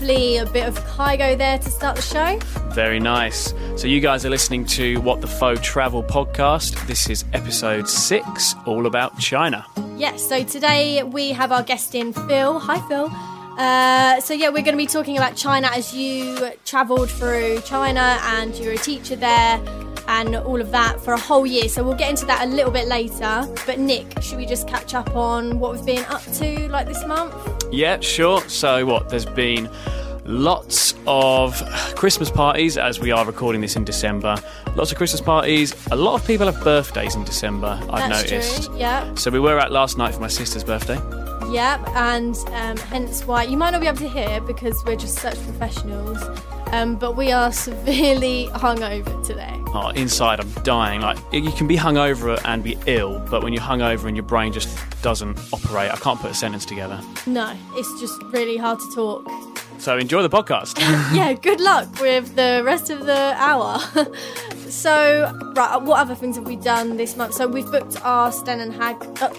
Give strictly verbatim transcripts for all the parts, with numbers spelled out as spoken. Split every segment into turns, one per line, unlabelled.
hopefully a bit of Kygo there to start the show.
Very nice. So you guys are listening to What the Faux Travel podcast. This is episode six, all about China.
Yes, so today we have our guest in, Phil. Hi, Phil. Uh, so yeah, we're going to be talking about China as you travelled through China and you're a teacher there and all of that for a whole year. So we'll get into that a little bit later. But Nick, should we just catch up on what we've been up to like this month?
Yeah, sure. So what, there's been lots of Christmas parties as we are recording this in December. Lots of Christmas parties. A lot of people have birthdays in December, I've
That's
noticed.
True, yeah.
So we were out last night for my sister's birthday.
Yeah, and um, hence why you might not be able to hear because we're just such professionals. Um, but we are severely hungover today.
Oh, inside I'm dying. Like, you can be hungover and be ill, but when you're hungover and your brain just doesn't operate, I can't put a sentence together.
No, it's just really hard to talk.
So enjoy the podcast.
Yeah, good luck with the rest of the hour. So, right, what other things have we done this month? So we've booked our Sten and Hag.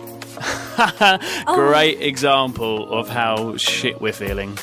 Oh.
Great example of how shit we're feeling.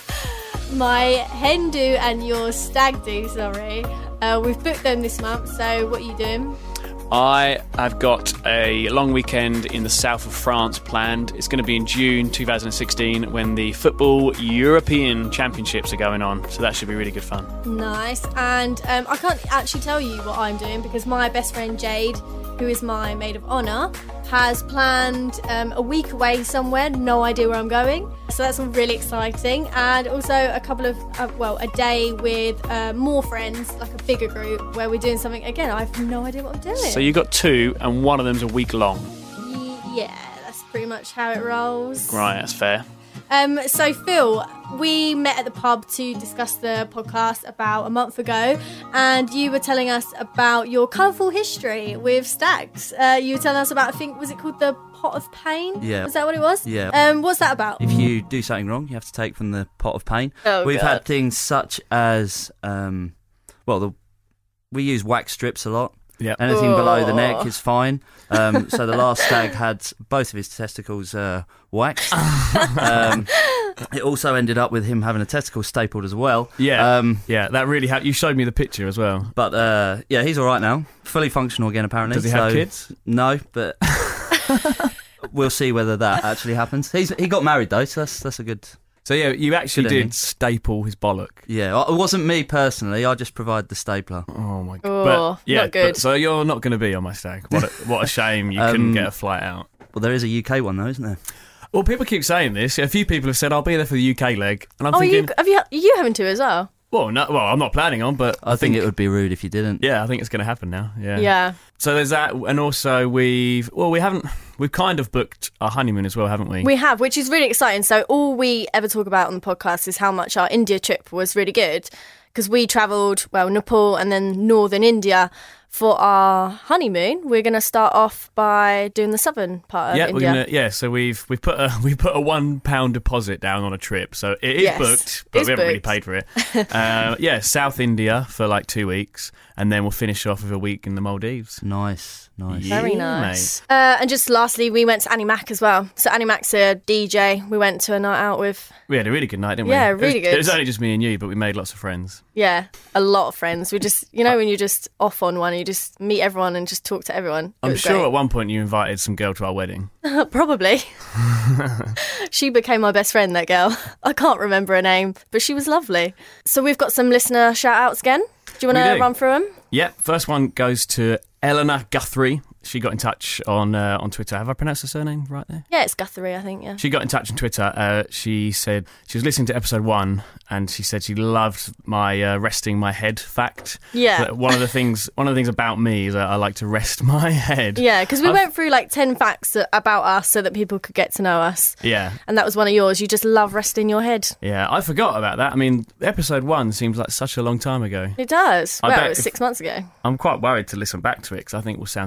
My hen do and your stag do, sorry. Uh, we've booked them this month, so what are you doing?
I have got a long weekend in the south of France planned. It's going to be in June twenty sixteen when the Football European Championships are going on. So that should be really good fun.
Nice. And um, I can't actually tell you what I'm doing because my best friend Jade, who is my maid of honour, has planned um, a week away somewhere. No idea where I'm going. So that's all really exciting. And also a couple of, uh, well, a day with uh, more friends, like a bigger group, where we're doing something. Again, I have no idea what I'm doing.
So you got two and one of them's a week long.
Yeah, that's pretty much how it rolls.
Right, that's fair.
Um, so, Phil, we met at the pub to discuss the podcast about a month ago, and you were telling us about your colourful history with stags. Uh, you were telling us about, I think, was it called the Pot of Pain?
Yeah.
Was that what it was?
Yeah.
Um, what's that about?
If you do something wrong, you have to take from the pot of pain.
Oh,
We've
God.
had things such as, um, well, the, we use wax strips a lot.
Yeah.
Anything
Oh.
below the neck is fine. Um, so the last stag had both of his testicles uh, waxed. um, it also ended up with him having a testicle stapled as well.
Yeah,
Um,
yeah, that really ha- you showed me the picture as well.
but uh, yeah, he's all right now. Fully functional again, apparently.
Does he have
So-
kids?
No, but we'll see whether that actually happens. He's he got married though, so that's that's a good.
So yeah, you actually
Good
did
ending.
staple his bollock.
Yeah, it wasn't me personally. I just provide the stapler.
Oh my god!
Oh,
but, yeah,
not good.
but- so you're not going to be on my stag. What a, what a shame you
Um,
couldn't get a flight out.
Well, there is a U K one though, isn't there?
Well, people keep saying this. A few people have said I'll be there for the U K leg, and I'm
Oh,
thinking,
you have you you having to as well?
well, no, well, I'm not planning on, but
I, think, it would be rude if you didn't.
Yeah, I think it's going to happen now. Yeah.
Yeah.
So there's that, and also we've well, we haven't we've kind of booked our honeymoon as well, haven't we?
We have, which is really exciting. So all we ever talk about on the podcast is how much our India trip was really good because we travelled, well, Nepal and then northern India for our honeymoon. We're going to start off by doing the southern part of
yeah,
India.
we're gonna, yeah. So we've we've put a we put a one pound deposit down on a trip, so it is
Yes,
booked, but
it's
we haven't really
booked.
paid for it. uh, yeah, South India for like two weeks, and then we'll finish off with a week in the Maldives.
Nice, nice.
Yeah.
Very
Yeah,
nice. Uh, and just lastly, we went to Annie Mac as well. So Annie Mac's a D J. We went to a night out with,
We had a really good night, didn't
Yeah,
we? It was-
really good.
It was only just me and you, but we made lots of friends.
yeah, a lot of friends. We just, you know, when you're just off on one, you just meet everyone and just talk to everyone. It
I'm
was
sure
great.
at one point you invited some girl to our wedding.
Probably. She became my best friend, that girl. I can't remember her name, but she was lovely. So we've got some listener shout-outs again. Do you want
We
to
do.
run through them?
Yeah, first one goes to Eleanor Guthrie. She got in touch on uh, on Twitter. Have I pronounced her surname right there?
Yeah, it's Guthrie, I think, yeah.
She got in touch on Twitter. Uh, she said she was listening to episode one, and she said she loved my uh, resting my head fact.
Yeah.
That one of the things, one of the things about me is that I like to rest my head.
Yeah, because we
I've-
went through like ten facts about us so that people could get to know us.
Yeah,
And that was one of yours. You just love resting your head.
yeah. I forgot about that. I mean, episode one seems like such a long time ago.
It does.
I
Well,
bet
it was
if-
six months ago.
I'm quite worried to listen back to it because I think it will sound so different.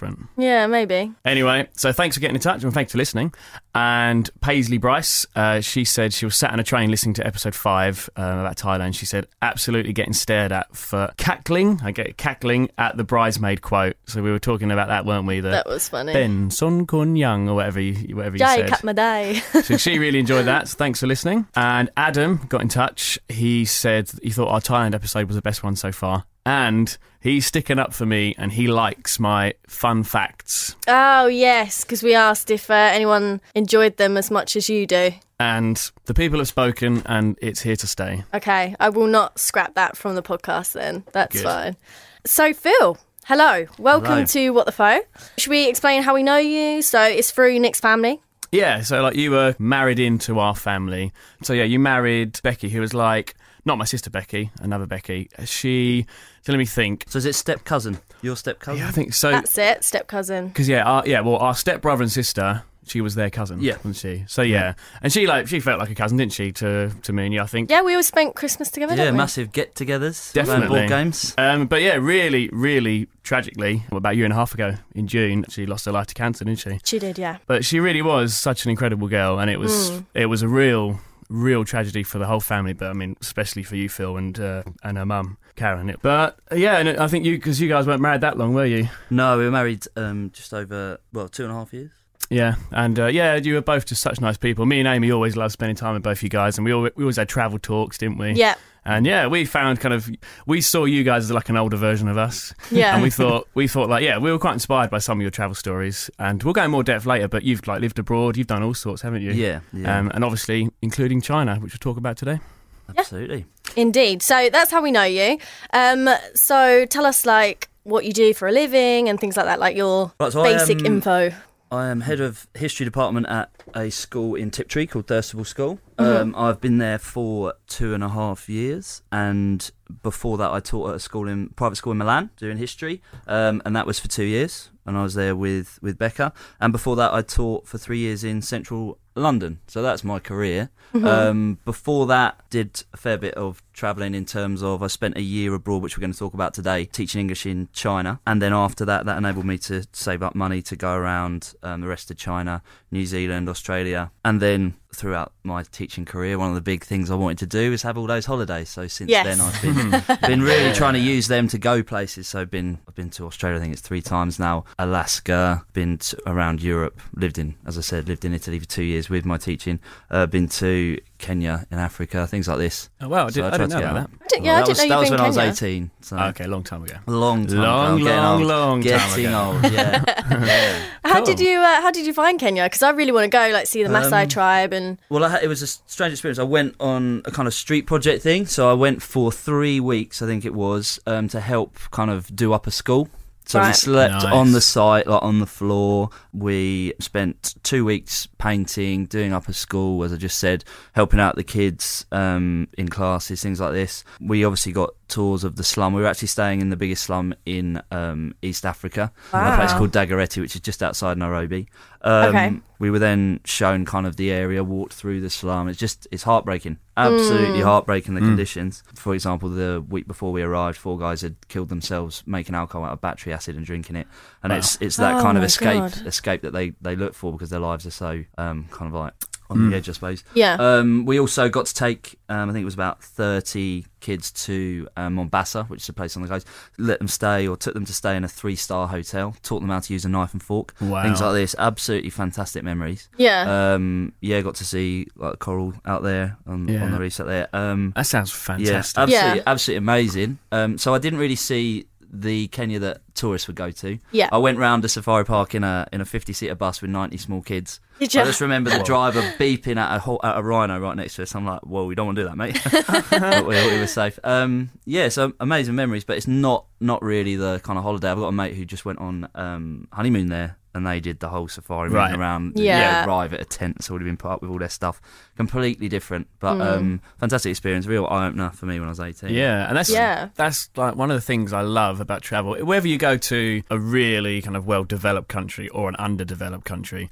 different.
Yeah, maybe.
Anyway, so thanks for getting in touch and thanks for listening. And Paisley Bryce, uh, she said she was sat on a train listening to episode five um, about Thailand. She said, absolutely getting stared at for cackling. I get cackling at the bridesmaid quote. So we were talking about that, weren't we? The
That was funny.
Ben Son Kun Young or whatever you, whatever you
Jai
said.
Katmadai.
So she really enjoyed that. So thanks for listening. And Adam got in touch. He said he thought our Thailand episode was the best one so far. And he's sticking up for me and he likes my fun facts.
Oh, yes, because we asked if uh, anyone enjoyed them as much as you do.
And the people have spoken and it's here to stay.
Okay, I will not scrap that from the podcast then. That's
Good.
fine. So, Phil, hello. Welcome
Hello.
to What the Faux. Should we explain how we know you? So, it's through Nick's family.
Yeah, so like you were married into our family. So yeah, you married Becky, who was like, not my sister Becky, another Becky. She, so let me think.
So is it step cousin? Your step cousin?
Yeah, I think so.
That's it, step cousin.
Because yeah, our, yeah, well, our step brother and sister, she was their cousin,
Yeah.
wasn't she? So yeah, and she like she felt like a cousin, didn't she, to to me and you? I think.
Yeah, we all spent Christmas together,
Yeah,
didn't we?
massive get-togethers.
Definitely.
Playing board games.
Um, but yeah, really, really tragically, well, about a year and a half ago in June, she lost her life to cancer, didn't she?
She did, yeah.
But she really was such an incredible girl, and it was
Mm.
it was a real. real tragedy for the whole family, but I mean, especially for you, Phil, and uh, and her mum, Karen. But uh, yeah, and I think you, because you guys weren't married that long, were you?
No, we were married um, just over, well, two and a half years.
Yeah, and uh, yeah, you were both just such nice people. Me and Amy always loved spending time with both you guys, and we, all, we always had travel talks, didn't we?
Yeah,
And yeah, we found kind of, we saw you guys as like an older version of us.
yeah.
And we thought, we thought like, yeah, we were quite inspired by some of your travel stories. And we'll go in more depth later, but you've like lived abroad, you've done all sorts, haven't you?
Yeah, yeah,
Um, and obviously, including China, which we'll talk about today.
absolutely.
Indeed. So that's how we know you. Um, so tell us, like, what you do for a living and things like that, like your
Right, so I,
basic
um,
info.
I am head of history department at a school in Tiptree called Thurstable School.
Mhm.
Um, I've been there for two and a half years, and before that, I taught at a school in private school in Milan doing history, um, and that was for two years. And I was there with with Becca, and before that, I taught for three years in central London. So that's my career.
Mhm.
Um, before that, did a fair bit of travelling in terms of I spent a year abroad, which we're going to talk about today, teaching English in China. And then after that, that enabled me to save up money to go around um, the rest of China, New Zealand, Australia. And then throughout my teaching career, one of the big things I wanted to do is have all those holidays. So since
Yes.
then, I've been been really trying to use them to go places. So I've been I've been to Australia, I think it's three times now, Alaska, been to, around Europe, lived in, as I said, lived in Italy for two years with my teaching, uh, been to Kenya in Africa, things like this.
Oh, wow, I, did,
So
I,
tried
didn't
to
know
get
about
out.
that.
I didn't- yeah, I
that
didn't
was,
know
that
you'd
was
been
when I was
Kenya.
eighteen. So
Oh, okay, long time ago.
a long time
Long,
ago. I'm getting
long,
old.
long time
Getting
ago.
old, yeah. yeah.
How
Cool.
did you uh, How did you find Kenya? Because I really want to go, like, see the Maasai
Um,
tribe and
Well, I had, it was a strange experience. I went on a kind of street project thing. So I went for three weeks, I think it was, um, to help kind of do up a school. So we
Right.
slept
Nice.
on the site, like on the floor. We spent two weeks painting, doing up a school, as I just said, helping out the kids um, in classes, things like this. We obviously got tours of the slum. We were actually staying in the biggest slum in um, East Africa, a place
Wow.
called Dagoretti, which is just outside Nairobi. Um,
Okay.
We were then shown kind of the area, walked through the slum. It's just, it's heartbreaking. Absolutely
Mm.
heartbreaking, the
Mm.
conditions. For example, the week before we arrived, four guys had killed themselves making alcohol out of battery acid and drinking it. And
Wow.
it's it's that
Oh
kind of
my
escape
God.
escape that they, they look for because their lives are so um, kind of like on
Mm.
the edge, I suppose.
yeah.
Um, we also got to take, um, I think it was about thirty kids to um, Mombasa, which is a place on the coast. Let them stay, or took them to stay in a three-star hotel. Taught them how to use a knife and fork.
Wow.
Things like this. Absolutely fantastic memories.
yeah.
Um, yeah, got to see like coral out there on,
Yeah.
on the reefs out there. Um,
That sounds
yeah,
fantastic.
absolutely,
Yeah.
absolutely amazing. Um, so I didn't really see the Kenya that tourists would go to.
Yeah.
I went round a safari park in a in a fifty-seater bus with ninety small kids.
Did you?
I just remember the driver beeping at a ho- at a rhino right next to us. I'm like, "Whoa, we don't want to do that, mate." But we, we were safe. Um, yeah, so amazing memories, but it's not not really the kind of holiday. I've got a mate who just went on um, honeymoon there, and they did the whole safari
Right.
moving around.
Yeah.
arrive at a tent that's already been put up with all their stuff. Completely different, but
Mm.
um, fantastic experience. Real eye opener for me when I was eighteen.
Yeah, and that's
Yeah.
that's like one of the things I love about travel. Whether you go to a really kind of well-developed country or an underdeveloped country,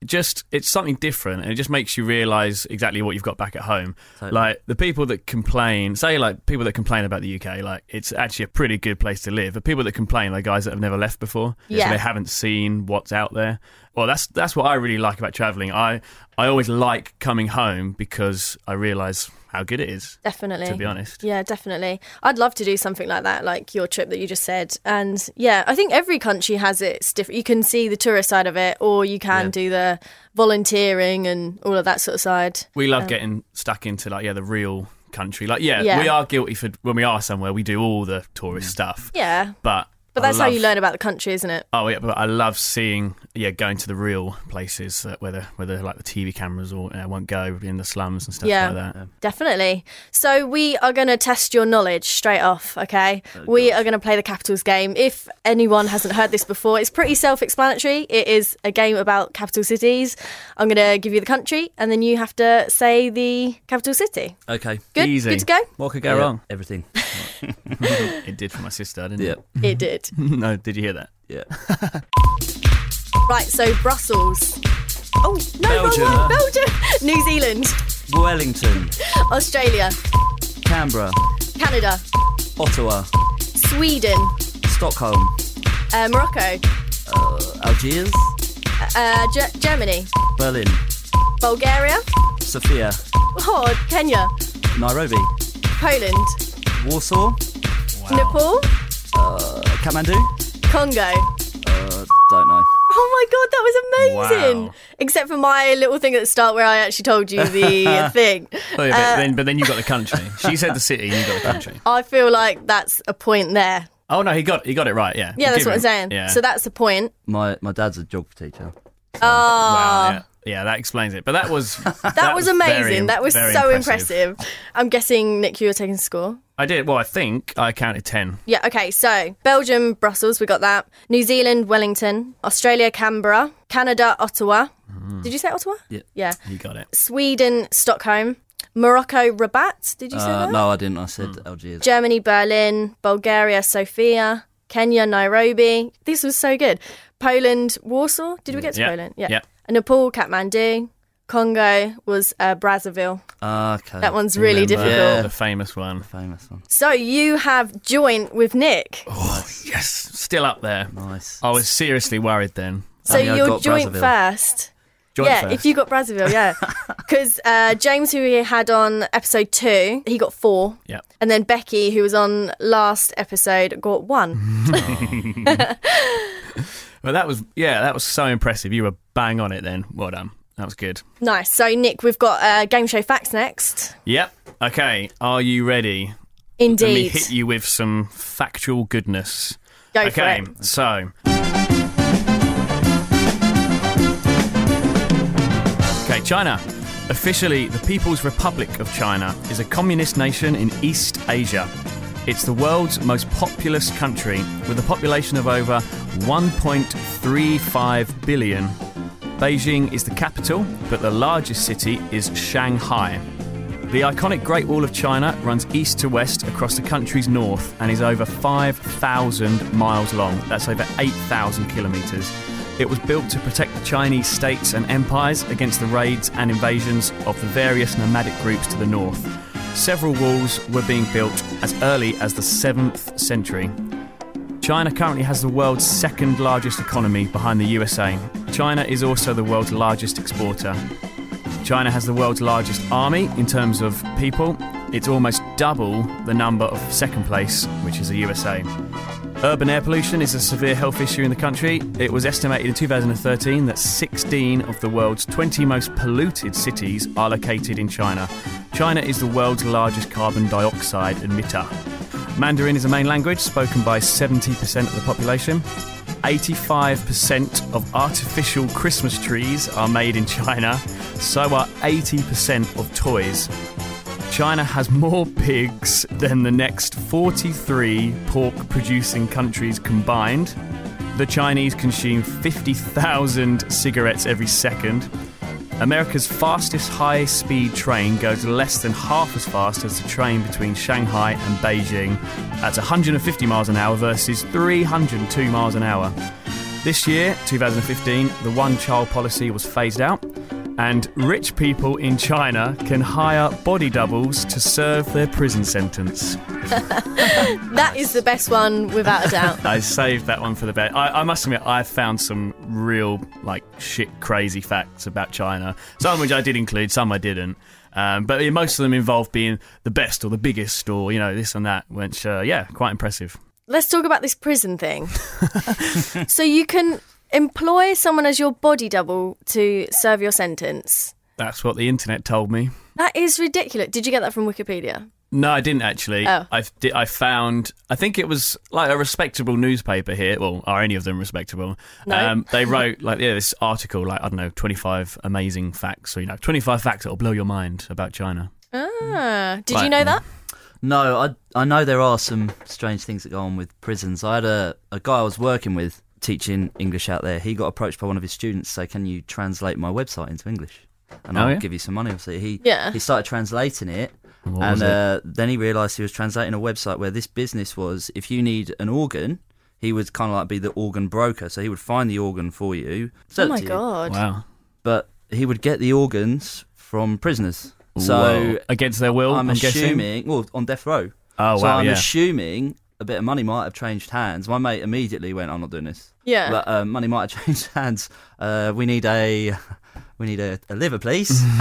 just it's something different, and it just makes you realise exactly what you've got back at home.
Totally.
Like the people that complain, say like people that complain about the U K, like it's actually a pretty good place to live. But people that complain are guys that have never left before,
Yeah.
so they haven't seen what's out there. Well, that's that's what I really like about travelling. I I always like coming home because I realise how good it is.
Definitely.
To be honest.
Yeah, definitely. I'd love to do something like that, like your trip that you just said. And yeah, I think every country has its different. You can see the tourist side of it, or you can
Yeah.
do the volunteering and all of that sort of side.
We love
Um,
getting stuck into like yeah the real country. Like yeah,
Yeah.
we are guilty for when we are somewhere. We do all the tourist stuff,
Yeah,
but.
but
I
that's how you
love-
learn about the country, isn't it?
Oh yeah, but I love seeing yeah going to the real places uh, where the where the like the T V cameras or uh, won't go in the slums and stuff
Yeah.
like that.
Definitely. So we are going to test your knowledge straight off, okay? we are going to play the capitals game. If anyone hasn't heard this before, it's pretty self-explanatory. It is a game about capital cities. I'm going to give you the country, and then you have to say the capital city.
Okay.
Good?
Easy.
Good to go?
What could go
Yeah,
wrong?
Everything.
It did for my sister, didn't
Yeah.
it?
It did.
No, did you hear that?
Yeah.
Right, so Brussels. Oh, no,
Belgium.
wrong one. Belgium. New Zealand.
Wellington.
Australia.
Canberra.
Canada.
Ottawa.
Sweden.
Stockholm.
Uh, Morocco.
Uh, Algiers.
Uh, Ge- Germany.
Berlin.
Bulgaria.
Sofia.
Oh, Kenya.
Nairobi.
Poland.
Warsaw.
Nepal.
Uh, Kathmandu.
Congo.
Uh, don't know.
Oh my god, that was amazing!
Wow.
Except for my little thing at the start where I actually told you the thing.
Oh, yeah, but,
Uh,
then, but then you got the country. She said the city, you got the country.
I feel like that's a point there.
Oh no, he got he got it right. Yeah.
Yeah, that's
Give
what I'm
him-
saying.
Yeah.
So that's the point.
My my dad's a geography teacher.
Oh,
Wow. Yeah. Yeah, that explains it. But that was that,
that, was amazing.
very-
that was
very
so impressive. I'm guessing, Nick, you were taking score.
I did. Well, I think I counted ten.
Yeah, okay, so Belgium, Brussels, we got that. New Zealand, Wellington. Australia, Canberra. Canada, Ottawa. Did you say Ottawa?
Yeah.
Yeah.
You got it.
Sweden, Stockholm. Morocco, Rabat. Did you say
Uh,
that?
no, I didn't. I said Algiers.
Germany, Berlin. Bulgaria, Sofia. Kenya, Nairobi. This was so good. Poland, Warsaw. Did we get to
Yeah.
Poland? Yeah.
Yeah.
Nepal, Kathmandu. Congo was uh, Brazzaville.
Ah, okay.
That one's really
Remember
difficult.
The famous one.
Famous one.
So you have joint with Nick.
Oh, yes. Still up there.
Nice.
I was seriously worried then.
So
I mean, I
you're
got
joint
Brazzaville.
first.
Joint
yeah,
first.
if you got Brazzaville, yeah. Because uh, James, who we had on episode two, he got four.
Yeah.
And then Becky, who was on last episode, got one.
Well, that was yeah, that was so impressive. You were bang on it then. Well done. That was good.
Nice. So, Nick, we've got uh, game show facts next.
Yep. Okay. Are you ready? Let me
Indeed.
hit you with some factual goodness.
Go
okay.
for it.
So. Okay, China. Officially, the People's Republic of China is a communist nation in East Asia. It's the world's most populous country, with a population of over one point three five billion. Beijing is the capital, but the largest city is Shanghai. The iconic Great Wall of China runs east to west across the country's north and is over five thousand miles long. That's over eight thousand kilometres. It was built to protect the Chinese states and empires against the raids and invasions of the various nomadic groups to the north. Several walls were being built as early as the seventh century. China currently has the world's second largest economy behind the U S A. China is also the world's largest exporter. China has the world's largest army in terms of people. It's almost double the number of second place, which is the U S A. Urban air pollution is a severe health issue in the country. It was estimated in two thousand thirteen that sixteen of the world's twenty most polluted cities are located in China. China is the world's largest carbon dioxide emitter. Mandarin is a main language spoken by seventy percent of the population. eighty-five percent of artificial Christmas trees are made in China, so are eighty percent of toys. China has more pigs than the next forty-three pork-producing countries combined. The Chinese consume fifty thousand cigarettes every second. America's fastest high-speed train goes less than half as fast as the train between Shanghai and Beijing. That's one hundred fifty miles an hour versus three hundred two miles an hour. This year, twenty fifteen, the one-child policy was phased out, and rich people in China can hire body doubles to serve their prison sentence.
That is the best one, without a doubt.
I saved that one for the best. I, I must admit, I found some real, like, shit crazy facts about China. Some which I did include, some I didn't. Um, but yeah, most of them involved being the best or the biggest or, you know, this and that, which, uh, yeah, quite impressive.
Let's talk about this prison thing. So you can employ someone as your body double to serve your sentence.
That's what the internet told me.
That is ridiculous. Did you get that from Wikipedia?
No, I didn't actually.
Oh.
I I found, I think it was like a respectable newspaper here. Well, are any of them respectable?
No.
Um, they wrote like yeah, this article, like I don't know, twenty-five amazing facts, or you know, twenty-five facts that will blow your mind about China.
Ah, did
Like-
you know that?
No, I I know there are some strange things that go on with prisons. I had a, a guy I was working with teaching English out there. He got approached by one of his students to say, can you translate my website into English? And
Oh,
I'll
yeah?
give you some money, obviously. He,
Yeah.
he started translating it.
What
and
was it?
uh, then he realised he was translating a website where this business was, if you need an organ, he would kind of like be the organ broker. So he would find the organ for you.
Oh
sell it
my
to you,
God.
Wow.
But he would get the organs from prisoners. So
Whoa. Against their will,
I'm,
I'm, guessing.
assuming, well, on death row.
Oh
so
wow,
I'm
yeah.
assuming a bit of money might have changed hands. My mate immediately went, I'm not doing this.
Yeah.
But uh, money might have changed hands. Uh, we need a we need a, a liver, please.
Oh.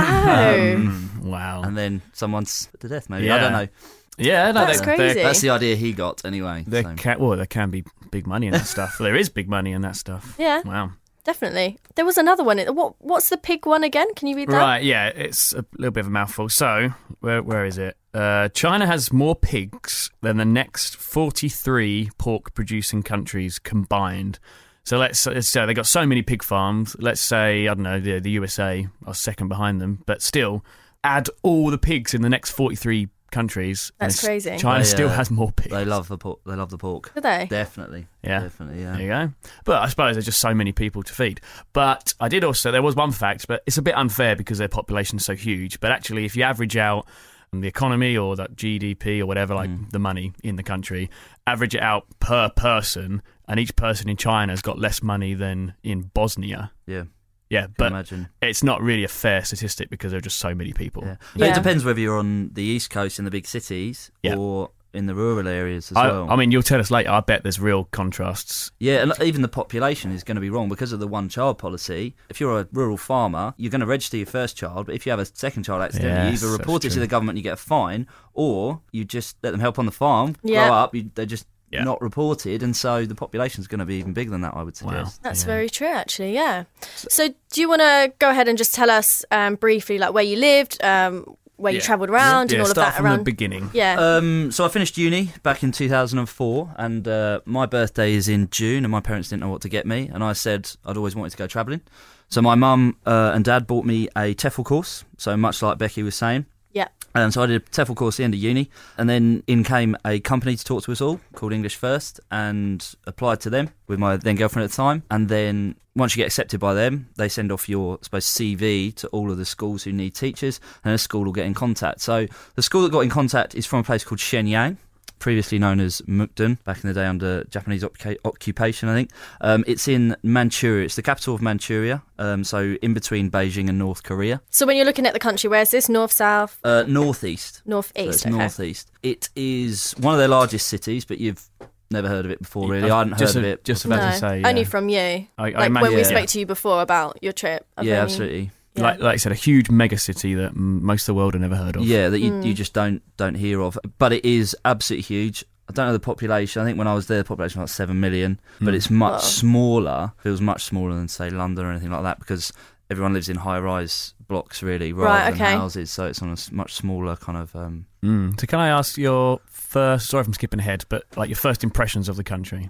Mm, wow.
And then someone's put to death, maybe.
Yeah.
I don't know.
Yeah, no,
That's
there,
crazy.
There,
That's the idea he got, anyway.
there,
so.
can, well, there can be big money in that stuff. There is big money in that stuff.
Yeah.
Wow.
Definitely. There was another one. What? What's the pig one again? Can you read that?
Right, yeah, it's a little bit of a mouthful. So, where where is it? Uh, China has more pigs than the next forty-three pork-producing countries combined. So let's, let's say they got so many pig farms. Let's say, I don't know, the, the U S A are second behind them. But still, add all the pigs in the next forty-three countries. and
That's
it's-
crazy.
China
They,
still
uh,
has more pigs.
They love the pork. They love the pork.
Do they?
Definitely.
Yeah.
Definitely, yeah.
There you go. But I suppose there's just so many people to feed. But I did also, there was one fact, but it's a bit unfair because their population's so huge. But actually, if you average out the economy or that G D P or whatever, like
Mm.
the money in the country, average it out per person, and each person in China has got less money than in Bosnia.
Yeah.
Yeah,
Can
but
imagine.
it's not really a fair statistic because there are just so many people.
Yeah. But
Yeah.
it depends whether you're on the East Coast in the big cities
Yeah.
or in the rural areas as
I,
well.
I mean, you'll tell us later. I bet there's real contrasts.
Yeah, and even the population is going to be wrong because of the one-child policy. If you're a rural farmer, you're going to register your first child, but if you have a second child accidentally,
Yes,
you either
that's
report it to
true.
the government, you get a fine, or you just let them help on the farm,
Yeah.
grow up, you, they're just
Yeah.
not reported, and so the population's going to be even bigger than that, I would
Wow.
suggest.
That's
Yeah.
very true, actually. Yeah. So, do you want to go ahead and just tell us um, briefly, like where you lived, um, where you
Yeah.
travelled around,
Yeah,
and all of
start
that
from
around?
the beginning.
Yeah.
Um, so I finished uni back in two thousand four, and uh, my birthday is in June, and my parents didn't know what to get me, and I said I'd always wanted to go travelling. So my mum uh, and dad bought me a TEFL course, so much like Becky was saying.
yeah.
Um, so I did a TEFL course at the end of uni, and then in came a company to talk to us all called English First, and applied to them with my then girlfriend at the time. And then once you get accepted by them, they send off your I suppose C V to all of the schools who need teachers, and a school will get in contact. So the school that got in contact is from a place called Shenyang, previously known as Mukden, back in the day under Japanese oc- occupation, I think. Um, it's in Manchuria. It's the capital of Manchuria, um, so in between Beijing and North Korea.
So, when you're looking at the country, where's this? North, south,
Uh, northeast.
north,
So
east?
it's
Okay.
northeast. It is one of their largest cities, but you've never heard of it before, really. I hadn't heard
just
of
a-
it.
Just
before.
about
No,
to say, yeah.
only from you.
I, I
Like
imagine,
when we
yeah.
spoke to you before about your trip. I've
Yeah,
only-
absolutely.
Yeah.
Like, like I said, a huge mega city that m- most of the world have never heard of.
Yeah, that you
Mm.
you just don't don't hear of, but it is absolutely huge. I don't know the population. I think when I was there, the population was like seven million, but
Mm.
it's much
Wow.
smaller. Feels much smaller than say London or anything like that because everyone lives in high-rise blocks, really, rather
Right,
than
okay.
houses. So it's on a s- much smaller kind of. Um,
Mm. So can I ask your first? Sorry if I'm skipping ahead, but like your first impressions of the country.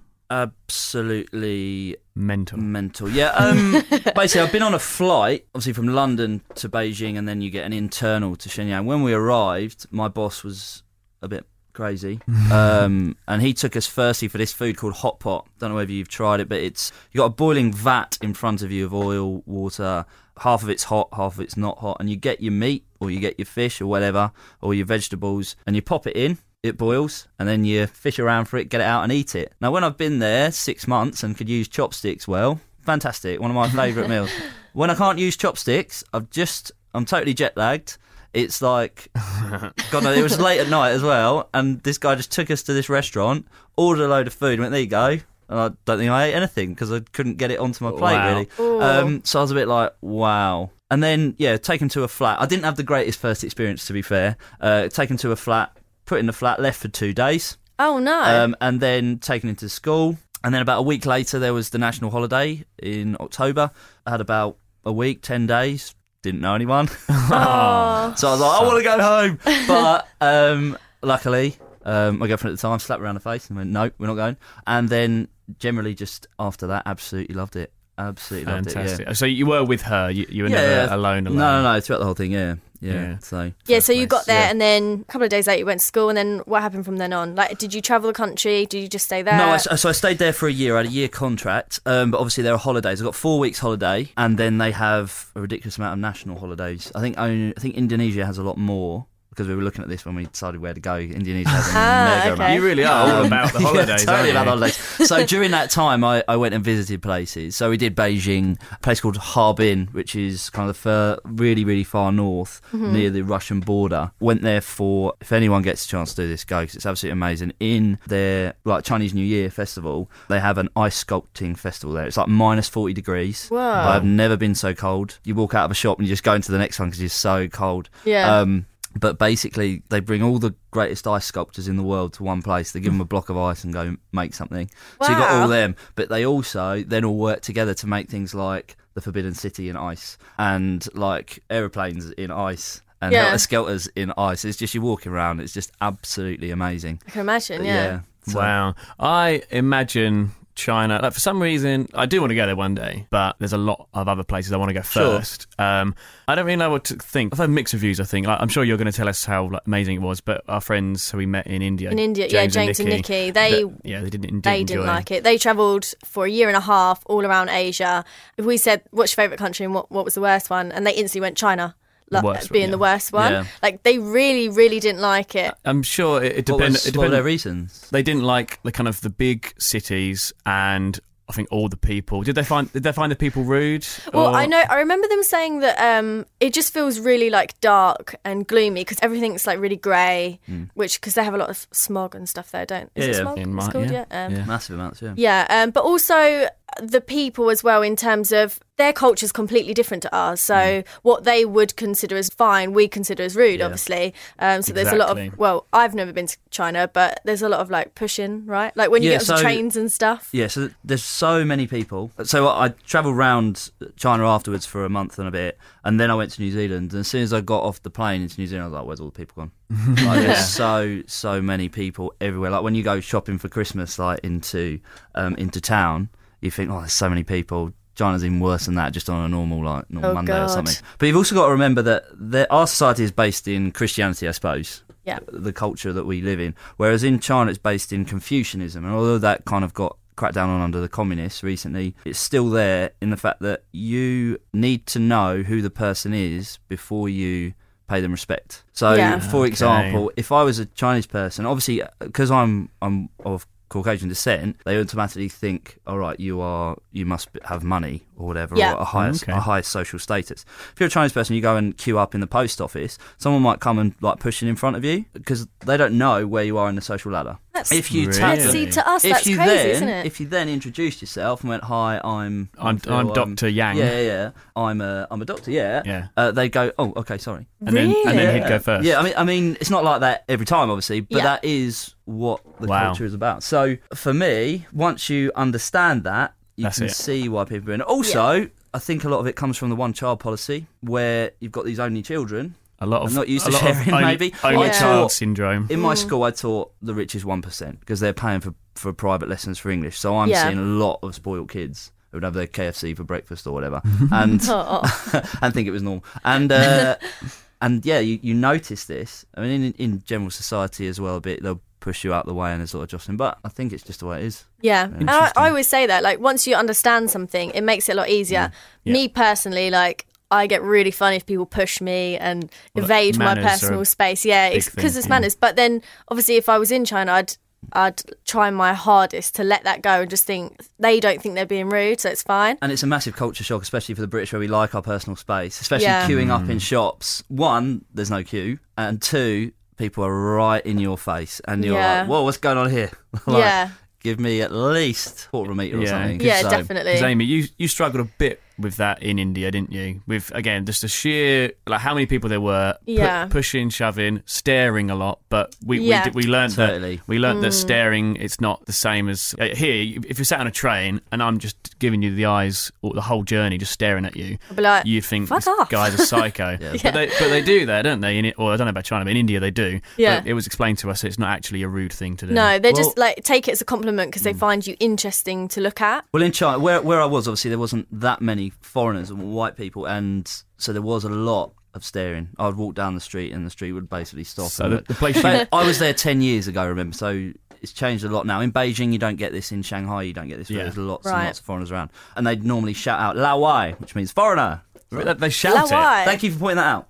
absolutely
Mental.
mental. Yeah. Um, basically, I've been on a flight, obviously from London to Beijing, and then you get an internal to Shenyang. When we arrived, my boss was a bit crazy, um, and he took us firstly for this food called hot pot. Don't know whether you've tried it, but it's you got a boiling vat in front of you of oil, water. Half of it's hot, half of it's not hot, and you get your meat or you get your fish or whatever or your vegetables, and you pop it in. it boils, and then you fish around for it, get it out and eat it. Now, when I've been there six months and could use chopsticks, well, fantastic, one of my favourite meals. When I can't use chopsticks, I've just, I'm totally jet lagged. It's like, God, no, it was late at night as well, and this guy just took us to this restaurant, ordered a load of food, and went, there you go. And I don't think I ate anything because I couldn't get it onto my plate,
Wow.
really. Um, so I was a bit like, wow. And then, yeah, taken to a flat. I didn't have the greatest first experience, to be fair. Uh, taken to a flat, put in the flat, left for two days.
Oh, no.
Um, and then taken into school. And then about a week later, there was the national holiday in October. I had about a week, ten days. Didn't know anyone.
Oh.
So I was like, I want to go home. But um, luckily, um, my girlfriend at the time slapped me around the face and went, no, we're not going. And then generally just after that, absolutely loved it. Absolutely
Fantastic.
loved it, yeah.
So you were with her. You, you were
Yeah,
never
yeah.
alone. Alone.
No, no, no, throughout the whole thing, yeah. Yeah,
Yeah.
so...
Yeah, so you got there,
yeah.
and then a couple of days later you went to school, and then what happened from then on? Like, did you travel the country? Did you just stay there?
No, I, so I stayed there for a year. I had a year contract, um, but obviously there are holidays. I got four weeks holiday, and then they have a ridiculous amount of national holidays. I think only, I think Indonesia has a lot more, because we were looking at this when we decided where to go. Indonesia has a
Ah,
mega
okay.
amount.
You really are all about the holidays,
Yeah, totally
aren't
about the
you?
holidays. So during that time, I, I went and visited places. So we did Beijing, a place called Harbin, which is kind of the far, really, really far north,
Mm-hmm.
near the Russian border. Went there for, if anyone gets a chance to do this, go, because it's absolutely amazing. In their like Chinese New Year festival, they have an ice sculpting festival there. It's like minus forty degrees.
Whoa.
I've never been so cold. You walk out of a shop and you just go into the next one because you're so cold.
Yeah.
Um, But basically, they bring all the greatest ice sculptors in the world to one place. They give them a block of ice and go make something. So you got
Wow.
all them. But they also then all work together to make things like the Forbidden City in ice and like aeroplanes in ice and
Yeah.
helter skelters in ice. It's just you walking around. It's just absolutely amazing.
I can imagine, yeah.
So-
Wow. I imagine China, like for some reason, I do want to go there one day, but there's a lot of other places I want to go
Sure.
first. Um, I don't really know what to think. I've had mixed reviews, I think. Like, I'm sure you're going to tell us how like, amazing it was, but our friends who we met in India,
In India, yeah, James and Nikki, they
that- yeah, they didn't, didn't
they
enjoy
didn't like it. They travelled for a year and a half all around Asia. If we said, what's your favourite country and what, what was the worst one? And they instantly went China, like,
worst one,
being
yeah.
the worst one.
Yeah.
Like, they really, really didn't like it.
I'm sure it, it
What,
depends.
was,
It
what were their
depend-
reasons?
they didn't like the kind of the big cities and I think all the people. Did they find did they find the people rude?
Well,
or-
I know. I remember them saying that um, it just feels really like dark and gloomy because everything's like really grey, which because they have a lot of smog and stuff there, don't? Is
Yeah,
it
yeah.
smog?
In
It's
my-
called,
yeah.
yeah. Um,
Yeah.
Massive amounts, yeah.
Yeah, um, but also the people as well in terms of their culture is completely different to ours. So
Mm.
what they would consider as fine, we consider as rude,
Yeah.
obviously. Um, so there's a lot
Exactly.
of, well, I've never been to China, but there's a lot of like pushing, right? Like when you
Yeah,
get onto
so-
trains and stuff.
Yeah, so there's so many people. So I travelled around China afterwards for a month and a bit, and then I went to New Zealand. And as soon as I got off the plane into New Zealand, I was like, where's all the people gone? Like, there's so, so many people everywhere. Like when you go shopping for Christmas, like into um, into town, you think, oh, there's so many people. China's even worse than that, just on a normal like normal
Oh,
Monday or
God.
something. But you've also got to remember that there, our society is based in Christianity, I suppose.
Yeah.
The culture that we live in. Whereas in China, it's based in Confucianism. And although that kind of got cracked down on under the communists recently, it's still there in the fact that you need to know who the person is before you pay them respect. So,
Yeah.
for
Okay.
example, if I was a Chinese person, obviously, because I'm I'm of Caucasian descent, they automatically think, all right, you are you must have money or whatever,
Yeah.
or a higher,
Okay.
a high social status. If you're a Chinese person, you go and queue up in the post office, someone might come and like push it in front of you because they don't know where you are in the social ladder.
That's,
If you
Really?
tap
yeah,
them,
see, to us,
if
that's
you
crazy,
then,
isn't it?
if you then introduced yourself and went, "Hi, I'm
I'm,
Phil,
I'm Doctor Yang.
Yeah, yeah, yeah. I'm a I'm a doctor. Yeah,
Yeah.
Uh, they go, "Oh, okay, sorry."
And then and then
Really?
he'd go first.
Yeah, I mean, I mean, it's not like that every time, obviously, but
Yeah.
that is what the
Wow.
culture is about. So for me, once you understand that, you
That's
can
it.
see why people are in it. Also, I think a lot of it comes from the one-child policy, where you've got these only children.
A lot of
I'm not used
a
to
lot of
sharing,
only,
maybe.
only
Yeah.
child syndrome.
In my school, I taught the richest one percent because they're paying for, for private lessons for English. So I'm
Yeah.
seeing a lot of spoiled kids who would have their K F C for breakfast or whatever, and
Oh, oh.
and think it was normal. And uh, and yeah, you, you notice this. I mean, in, in general society as well, a bit they'll push you out the way and there's a lot of jostling. But I think it's just the way it is.
Yeah, and I, I always say that, like, once you understand something, it makes it a lot easier.
Yeah.
Me personally, like, I get really funny if people push me and
Well,
evade my
manners are
personal
a
space. Yeah,
big
it's because
thing,
it's
yeah.
manners. But then, obviously, if I was in China, I'd I'd try my hardest to let that go and just think they don't think they're being rude, so it's fine.
And it's a massive culture shock, especially for the British, where we like our personal space, especially
Yeah.
queuing
Mm.
up in shops. One, there's no queue, and two, people are right in your face, and you're
Yeah.
like, "Whoa, what's going on here?" Like,
Yeah,
give me at least quarter of a metre or
Yeah.
something.
yeah,
So-
definitely.
Because Amy, you you struggled a bit with that in India, didn't you? With again, just the sheer like how many people there were, pu-
Yeah.
pushing, shoving, staring a lot. But we
Yeah.
we, did, we learned
Totally.
that we learned
Mm.
that staring it's not the same as uh, here. If you're sat on a train and I'm just giving you the eyes all, the whole journey, just staring at you,
I'd be like,
you think
fuck
this
off.
guy's a psycho.
Yeah.
But they but they do that, don't they? In it, or I don't know about China, but in India they do.
Yeah.
But it was explained to us that it's not actually a rude thing to do.
no, they
Well-
just like take it as a compliment because they find you interesting to look at.
Well, in China, where where I was, obviously there wasn't that many foreigners and white people, and so there was a lot of staring. I would walk down the street, and the street would basically stop.
So
and
the,
look.
the place you
But I was there ten years ago, remember? So it's changed a lot now. In Beijing, you don't get this. In Shanghai, you don't get this.
Yeah.
There's lots
Right.
and lots of foreigners around, and they'd normally shout out "Lao Wai," which means foreigner.
they, they shout it.
Lawai.
Thank you for pointing that out.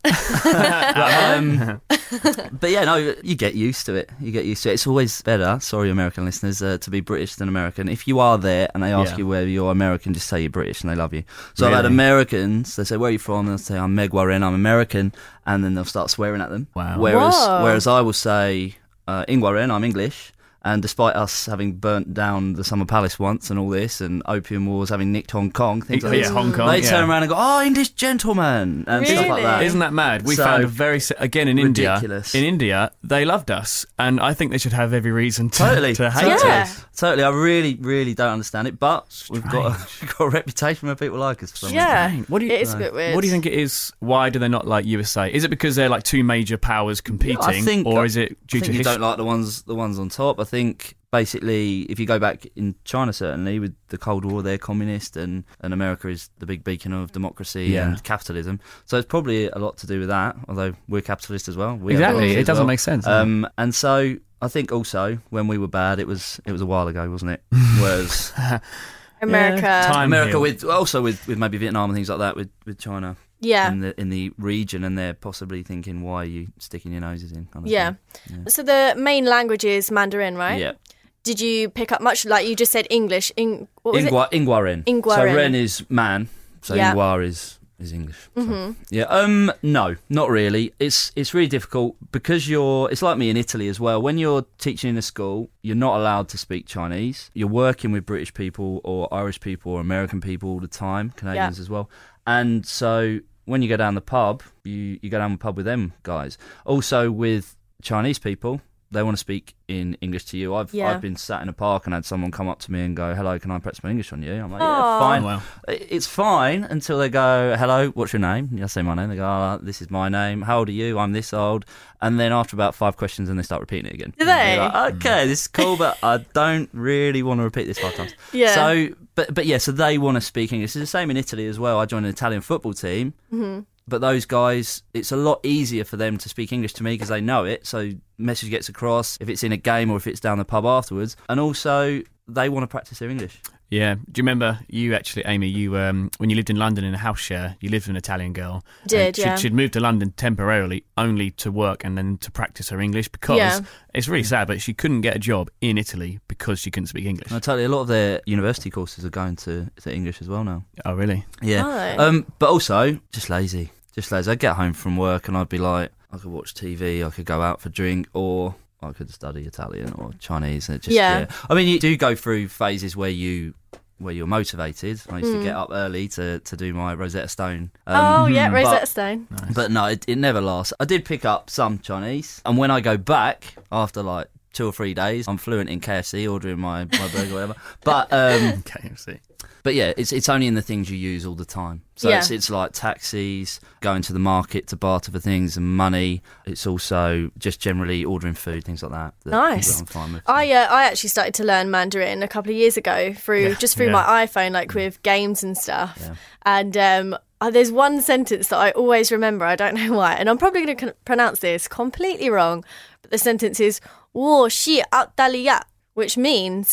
um, but yeah, no, you get used to it. You get used to it. It's always better, sorry, American listeners, uh, to be British than American. If you are there and they ask
Yeah.
you whether you're American, just say you're British and they love you. So I've had
Really?
Americans, they say, where are you from? They'll say, I'm Megwarren, I'm American. And then they'll start swearing at them.
Wow.
Whereas,
Whoa.
whereas I will say, uh, Ingwarren, I'm English. And despite us having burnt down the Summer Palace once and all this, and Opium Wars having nicked Hong Kong, things like
Yeah,
this,
Hong Kong.
they
yeah.
turn around and go, "Oh, English gentleman," and stuff like
Really?
that.
Isn't that mad? We
So-
found a very si- again in
Ridiculous.
India. In India, they loved us, and I think they should have every reason to,
Totally,
to hate
totally,
Yeah.
us.
totally. I really, really don't understand it, but we've got a, we've got a reputation where people like us. For some reason.
Yeah,
What do you-
it is a bit weird.
What do you think it is? Why do they not like U S A? Is it because they're like two major powers competing,
I think-
or is it due
I
to
think you
history?
don't like the ones the ones on top. I think basically, if you go back in China, certainly with the Cold War, they're communist, and, and America is the big beacon of democracy
Yeah.
and capitalism. So it's probably a lot to do with that. Although we're capitalist as well. We have
Exactly,
democracy
it
as
doesn't
well.
make sense.
Um, and so I think also when we were bad, it was it was a while ago, wasn't it? Whereas
America.
Yeah, time
America
healed.
with also with, with maybe Vietnam and things like that with, with China.
Yeah.
in the in the region, and they're possibly thinking, "Why are you sticking your noses in?" Kind of
Yeah.
thing.
So the main language is Mandarin, right?
Yeah.
Did you pick up much? Like you just said English. In, what was it?
Ingwa, Ingwarin.
Ingwarin.
So Ren is man. So
Yeah.
Ingwar is is English. So,
Mm-hmm.
Yeah. Um. No, not really. It's it's really difficult because you're. It's like me in Italy as well. When you're teaching in a school, you're not allowed to speak Chinese. You're working with British people or Irish people or American people all the time, Canadians as well. And so when you go down the pub, you you go down the pub with them guys. Also with Chinese people, they want to speak in English to you. I've
Yeah.
I've been sat in a park and had someone come up to me and go, "Hello, can I practice my English on you?" I'm like,
Aw.
"Yeah, fine."
Wow.
It's fine until they go, "Hello, what's your name?" And I say my name. They go, "Oh, this is my name. How old are you?" "I'm this old." And then after about five questions, then they start repeating it again.
Do they?
You're like, okay, this is cool, but I don't really want to repeat this five times.
Yeah.
So, but but yeah, so they want to speak English. It's the same in Italy as well. I joined an Italian football team.
Mm-hmm.
But those guys, it's a lot easier for them to speak English to me because they know it. So message gets across if it's in a game or if it's down the pub afterwards. And also, they want to practice their English.
Yeah. Do you remember you actually, Amy? You um, when you lived in London in a house share, you lived with an Italian girl.
Did,
and she'd,
yeah.
She'd moved to London temporarily, only to work and then to practice her English because
Yeah.
it's really sad, but she couldn't get a job in Italy because she couldn't speak English.
And I tell you, a lot of their university courses are going to, to English as well now.
Oh, really?
Yeah.
Oh.
Um, but also, just lazy. Just lazy. I'd get home from work and I'd be like, I could watch T V, I could go out for a drink, or I could study Italian or Chinese. And it just,
Yeah.
yeah. I mean, you do go through phases where you where you're motivated. I used
Mm.
to get up early to, to do my Rosetta Stone. Um,
oh yeah,
hmm,
Rosetta
but-
Stone.
But no, it, it never lasts. I did pick up some Chinese, and when I go back after like two or three days, I'm fluent in K F C, ordering my, my burger or whatever. But um,
K F C.
but yeah, it's it's only in the things you use all the time. So
Yeah.
it's it's like taxis, going to the market to barter for things and money. It's also just generally ordering food, things like that. that
Nice.
that I'm fine with.
I uh, I actually started to learn Mandarin a couple of years ago through
Yeah,
just through
yeah.
my iPhone, like with games and stuff.
Yeah.
And um, uh, there's one sentence that I always remember. I don't know why, and I'm probably going to con- pronounce this completely wrong. But the sentence is "wo shi out dalia," which means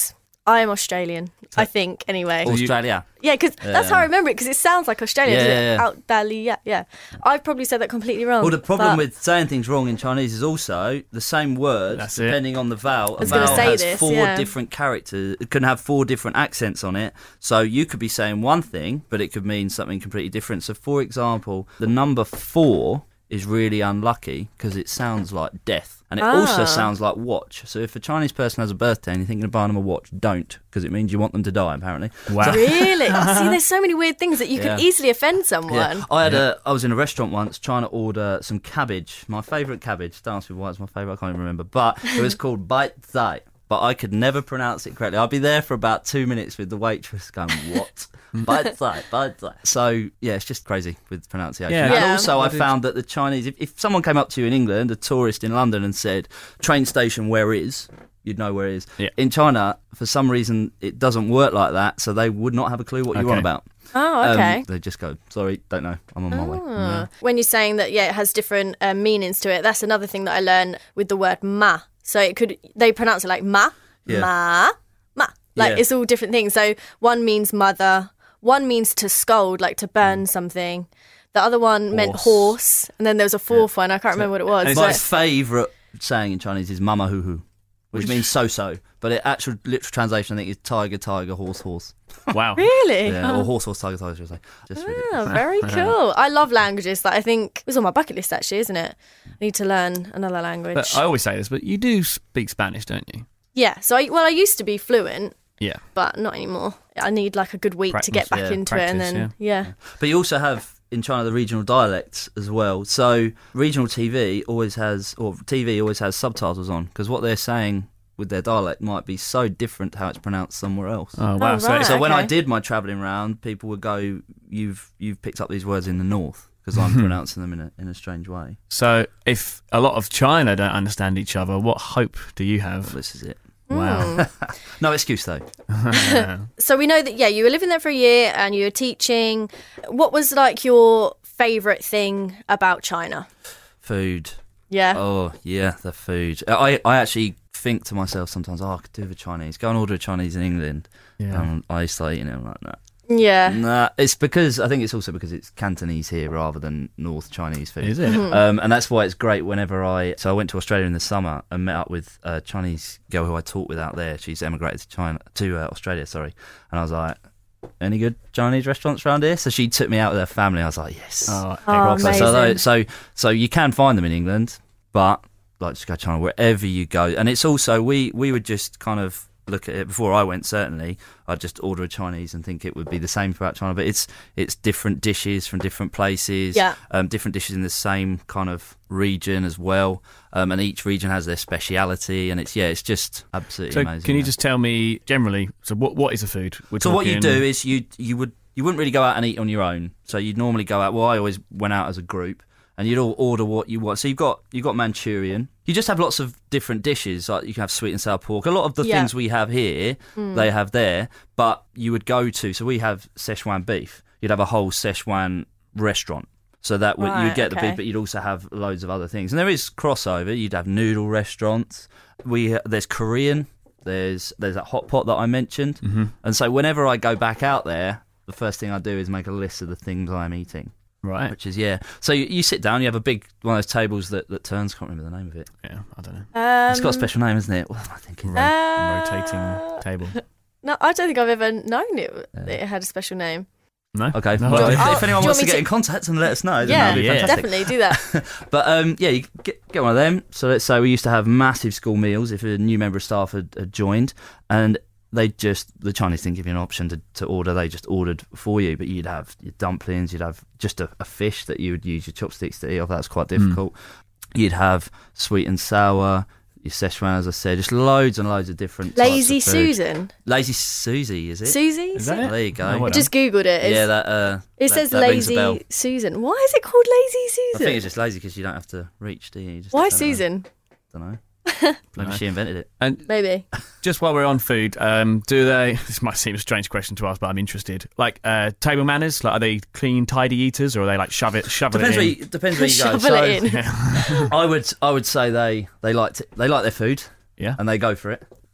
I am Australian, I think, anyway.
Australia.
Yeah, because
Yeah.
that's how I remember it, because it sounds like Australia.
Yeah,
doesn't
yeah,
it?
yeah.
Out Dali, yeah, yeah. I've probably said that completely wrong.
Well, the problem
but-
with saying things wrong in Chinese is also the same words,
That's it.
depending on the vowel. A
was gonna
vowel
say
has
this,
four
yeah.
different characters. It can have four different accents on it. So you could be saying one thing, but it could mean something completely different. So, for example, the number four is really unlucky because it sounds like death. And it also
Ah.
sounds like watch. So if a Chinese person has a birthday and you're thinking of buying them a watch, don't, because it means you want them to die, apparently.
Wow.
Really? See, there's so many weird things that you
Yeah.
can easily offend someone.
Yeah. I had a. I was in a restaurant once trying to order some cabbage. My favourite cabbage. Don't ask me why it's my favourite. I can't even remember. But it was called Bait Zai. But I could never pronounce it correctly. I'd be there for about two minutes with the waitress going, "What? Bait Zai, Bait Zai." So yeah, it's just crazy with pronunciation.
Yeah.
And
Yeah.
also,
I
I
did-
found that the Chinese. If, if someone came up to you in England, a tourist in London, and said, "Train station, where is?" you'd know where it is.
Yeah.
In China, for some reason, it doesn't work like that. So they would not have a clue what you're on
Okay.
about.
Oh,
Um,
okay.
they just go, sorry, don't know, I'm on my way.
Ah. When you're saying that, yeah, it has different uh, meanings to it, that's another thing that I learned with the word ma. So it could, they pronounce it like ma,
Yeah.
ma, ma. Like
Yeah.
it's all different things. So one means mother, one means to scold, like to burn something. The other one meant
Horse.
horse, and then there was a fourth one. I can't remember what it was.
and
My
but-
favourite saying in Chinese is mama hoo hoo, which means so-so. But the actual literal translation, I think, is tiger, tiger, horse, horse.
Wow.
Really?
Yeah, or horse, horse, tiger, tiger, should I say. Just
Oh,
ridiculous.
very cool. I love languages. That I think was on my bucket list, actually, isn't it? I need to learn another language.
But I always say this, but you do speak Spanish, don't you?
Yeah. So, I, well, I used to be fluent,
Yeah.
but not anymore. I need like a good week to get
Practice,
back
yeah,
into it, and
practice,
then yeah.
But you also have in China the regional dialects as well. So regional T V always has, or T V always has subtitles on, because what they're saying with their dialect might be so different to how it's pronounced somewhere else.
Oh, wow.
Oh,
So
right.
it's
So when I
okay.
did my travelling round, people would go, "You've you've picked up these words in the north," because I'm pronouncing them in a in a strange way.
So if a lot of China don't understand each other, what hope do you
Well,
have?
this is it.
Wow.
No excuse though.
So we know that yeah, you were living there for a year and you were teaching. What was like your favourite thing about China?
Food.
Yeah.
Oh yeah, the food. I I actually think to myself sometimes, oh, I could do with Chinese. Go and order a Chinese in England.
Yeah.
Um, I start eating it. I'm like, nah.
Yeah.
Nah, it's because I think it's also because it's Cantonese here rather than North Chinese food.
Is it?
Um, and that's why it's great whenever I. So I went to Australia in the summer and met up with a Chinese girl who I taught with out there. She's emigrated to China to uh, Australia, sorry. And I was like, any good Chinese restaurants around here? So she took me out with her family. I was like, yes.
Oh,
Oh,
excellent.
So,
amazing.
so, so, so you can find them in England, but like just go to China wherever you go. And it's also we we would just kind of look at it before I went. Certainly, I'd just order a Chinese and think it would be the same throughout China. But it's it's different dishes from different places.
Yeah.
Um, different dishes in the same kind of region as well. Um, and each region has their speciality. And it's yeah, it's just absolutely
So
amazing.
can you
yeah.
just tell me generally, so what what is the food? We're
So what you
talking-
do is you you would you wouldn't really go out and eat on your own. So you'd normally go out. Well, I always went out as a group, and you'd all order what you want. So you've got you've got Manchurian. You just have lots of different dishes. Like you can have sweet and sour pork. A lot of the
Yeah.
things we have here, they have there. But you would go to. So we have Szechuan beef. You'd have a whole Szechuan restaurant. So that would
Right,
you'd get the
okay.
beef, but you'd also have loads of other things. And there is crossover. You'd have noodle restaurants. We there's Korean. There's there's that hot pot that I mentioned.
Mm-hmm.
And so whenever I go back out there, the first thing I do is make a list of the things I'm eating,
Right.
which is, yeah. So you, you sit down, you have a big, one of those tables that, that turns, can't remember the name of it.
Yeah, I don't know.
Um,
It's got a special name, isn't it? What am I thinking?
Ro-
Uh,
rotating table.
No, I don't think I've ever known it. That it had a special name.
No.
Okay,
No,
well,
I
if,
don't.
Oh,
if anyone
do you
wants
want
to
me
get
to-
in contact and let us know, then
Yeah,
that'd be
yeah.
fantastic.
Definitely do that.
But um, yeah, you get, get one of them. So let's say we used to have massive school meals if a new member of staff had, had joined, and they just, the Chinese didn't give you an option to, to order, they just ordered for you. But you'd have your dumplings, you'd have just a, a fish that you would use your chopsticks to eat off. That's quite difficult. You'd have sweet and sour, your Szechuan, as I said, just loads and loads of different
Lazy
types of food.
Susan.
Lazy Susie, is it?
Susie?
Is that it?
There you go.
No, well
I just googled it. It's,
yeah, that. Uh,
it
that-
says
that rings a bell.
Lazy Susan. Why is it called Lazy Susan?
I think it's just lazy because you don't have to reach, do you? you just
Why
turn it on.
Susan?
Don't know. Maybe
No.
she invented it.
And
Maybe.
just while we're on food, um, do they? This might seem a strange question to ask, but I'm interested. Like uh, table manners, like are they clean, tidy eaters, or are they like shove it, shove
Depends
it
where
in?
you, depends where you go.
Shovel
So
it in.
I would I would say they they like to, they like their food
Yeah.
and they go for it.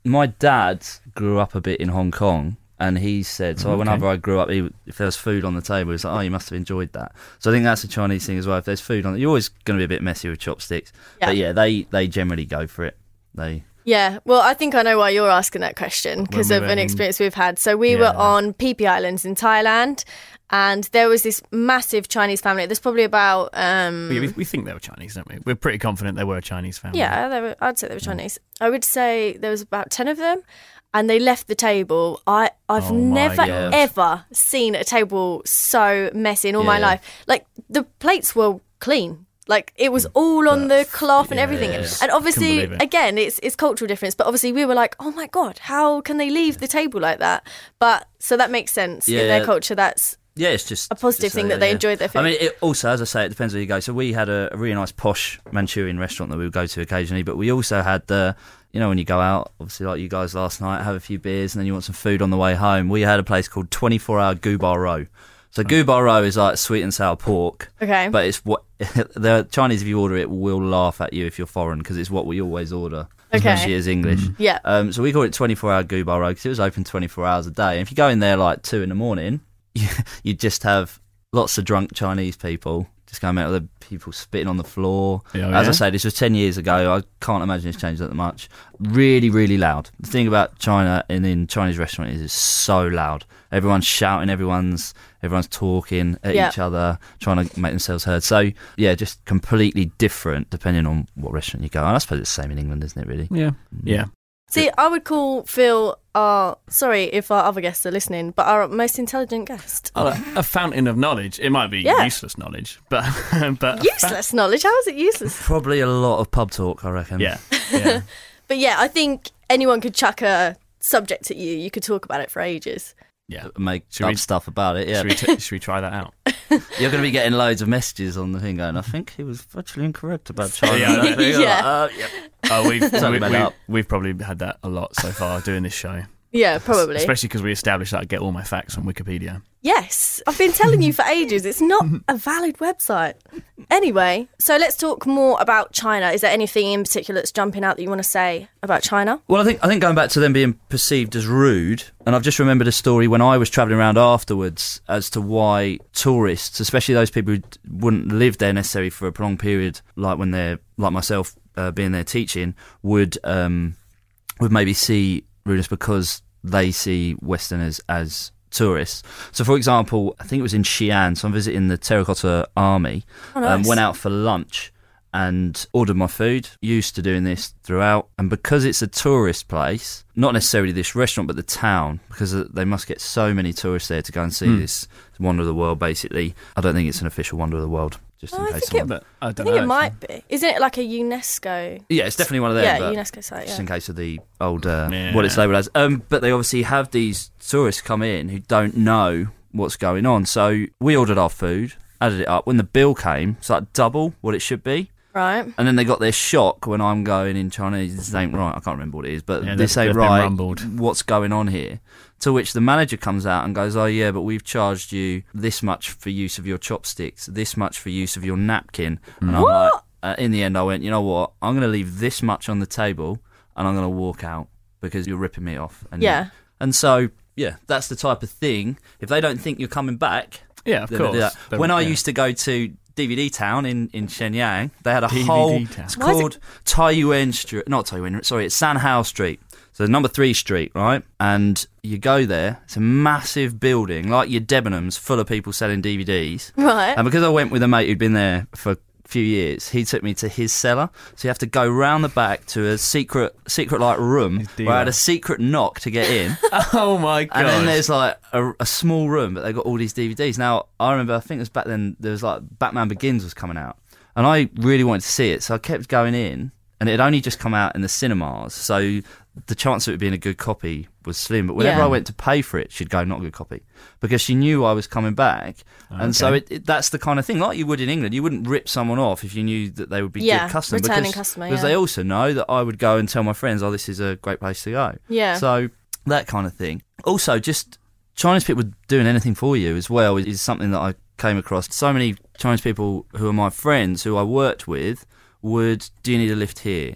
my dad grew up a bit in Hong Kong. And he said, so
Okay.
whenever I grew up, he, if there was food on the table, he was like, oh, you must have enjoyed that. So I think that's a Chinese thing as well. If there's food on it, you're always going to be a bit messy with chopsticks.
Yeah.
But yeah, they, they generally go for it. They
Yeah, well, I think I know why you're asking that question because
we
of
were
an
in-
experience we've had. So we
Yeah.
were on Phi Phi Islands in Thailand, and there was this massive Chinese family. There's probably about um,
We, we think they were Chinese, don't we? We're pretty confident they were a Chinese family.
yeah, they were, I'd say they were Chinese. I would say there was about ten of them, and they left the table. I I've
Oh my
never
God.
ever seen a table so messy in all my
Yeah.
life. Like the plates were clean. Like it was all on the cloth and
yeah,
everything.
yeah.
And
Couldn't
obviously,
believe it.
again, it's it's cultural difference. But obviously, we were like, oh my God, how can they leave the table like that? But so that makes sense in
Yeah.
their culture. That's
Yeah, it's just
a positive
just,
thing
uh,
that they
yeah.
enjoyed their food.
I mean, it also, as I say, it depends where you go. So we had a, a really nice posh Manchurian restaurant that we would go to occasionally, but we also had the, you know, when you go out, obviously like you guys last night, have a few beers and then you want some food on the way home. We had a place called twenty-four hour Gu Bar Row. So Gu Bar Row is like sweet and sour pork,
okay.
but it's what the Chinese, if you order it, will laugh at you if you're foreign because it's what we always order.
Okay.
Especially as English.
Yeah.
Um, so we call it twenty-four hour Gu Bar Row because it was open twenty-four hours a day. And if you go in there like two in the morning, you, you just have lots of drunk Chinese people just going out with the people spitting on the floor.
Yeah,
As
yeah.
I say, this was ten years ago. I can't imagine it's changed that much. Really, really loud. The thing about China and in Chinese restaurant is it's so loud. Everyone's shouting, everyone's everyone's talking at
Yeah.
each other, trying to make themselves heard. So, yeah, just completely different depending on what restaurant you go. And I suppose it's the same in England, isn't it, really?
Yeah. Yeah.
See, I would call Phil our, sorry if our other guests are listening, but our most intelligent guest.
Oh, a fountain of knowledge. It might be
Yeah.
useless knowledge, but but
Useless knowledge? How is it useless?
Probably a lot of pub talk, I reckon.
Yeah. Yeah.
But yeah, I think anyone could chuck a subject at you. You could talk about it for ages.
Yeah.
Make
Should
up
we-
stuff about it, yeah.
Should we, t- should we try that out?
You're going to be getting loads of messages on the thing going, I think he was virtually incorrect about China.
Yeah, I
You're like,
yeah.
"Uh, yep."
Oh, we've
Something
we,
about
we,
that.
we've probably had that a lot so far doing this show.
Yeah, probably.
Especially because we established that I get all my facts from Wikipedia.
Yes, I've been telling you for ages. It's not a valid website. Anyway, so let's talk more about China. Is there anything in particular that's jumping out that you want to say about China?
Well, I think I think going back to them being perceived as rude, and I've just remembered a story when I was travelling around afterwards as to why tourists, especially those people who d- wouldn't live there necessarily for a prolonged period, like when they're like myself uh, being there teaching, would um, would maybe see rudeness because they see Westerners as tourists. So, for example, I think it was in Xi'an, so I'm visiting the Terracotta Army,
Oh,
um,
nice.
went out for lunch and ordered my food, used to doing this throughout, and because it's a tourist place, not necessarily this restaurant but the town, because they must get so many tourists there to go and see
Mm.
this wonder of the world, basically. I don't think it's an official wonder of the world, just in
Oh, I
case
think
someone...
But I
I
don't
think
know.
it might be. Isn't it like a UNESCO?
Yeah, it's definitely one of them.
yeah,
but
UNESCO site.
just
Yeah.
in case of the old uh,
Yeah.
what it's labelled as. Um, but they obviously have these tourists come in who don't know what's going on. So we ordered our food, added it up. When the bill came, it's like double what it should be.
Right.
And then they got their shock when I'm going in Chinese. This ain't right. I can't remember what it is, but
Yeah,
they
they've-
say
they've been
right.
rumbled.
What's going on here? To which the manager comes out and goes, "Oh yeah, but we've charged you this much for use of your chopsticks, this much for use of your napkin." And I'm like, uh, in the end, I went, "You know what? I'm going to leave this much on the table, and I'm going to walk out because you're ripping me off." And
Yeah.
and so yeah, that's the type of thing. If they don't think you're coming back,
Yeah, of
then they do
course.
that.
They-
When I
yeah.
used to go to D V D Town in, in Shenyang, they had a
D V D
whole...
Town.
It's
Why is it-
called Taiyuan Street. Not Taiyuan, sorry, it's Sanhao Street. So number three street, right? And you go there, it's a massive building, like your Debenhams, full of people selling D V Ds.
Right.
And because I went with a mate who'd been there for a few years, he took me to his cellar. So you have to go round the back to a secret, secret like room
His
where I had
dealer.
a secret knock to get in.
Oh my god!
And then there's like a, a small room, but they got all these D V Ds. Now, I remember, I think it was back then, there was like Batman Begins was coming out. And I really wanted to see it, so I kept going in. And it had only just come out in the cinemas, so the chance of it being a good copy was slim. But whenever
Yeah.
I went to pay for it, she'd go, not a good copy. Because she knew I was coming back. And so
Okay.
it, it, that's the kind of thing, like you would in England. You wouldn't rip someone off if you knew that they would be
Yeah,
good customer.
returning
because,
customer,
Because
yeah.
they also know that I would go and tell my friends, oh, this is a great place to go.
Yeah.
So that kind of thing. Also, just Chinese people doing anything for you as well is, is something that I came across. So many Chinese people who are my friends, who I worked with, would, do you need a lift here?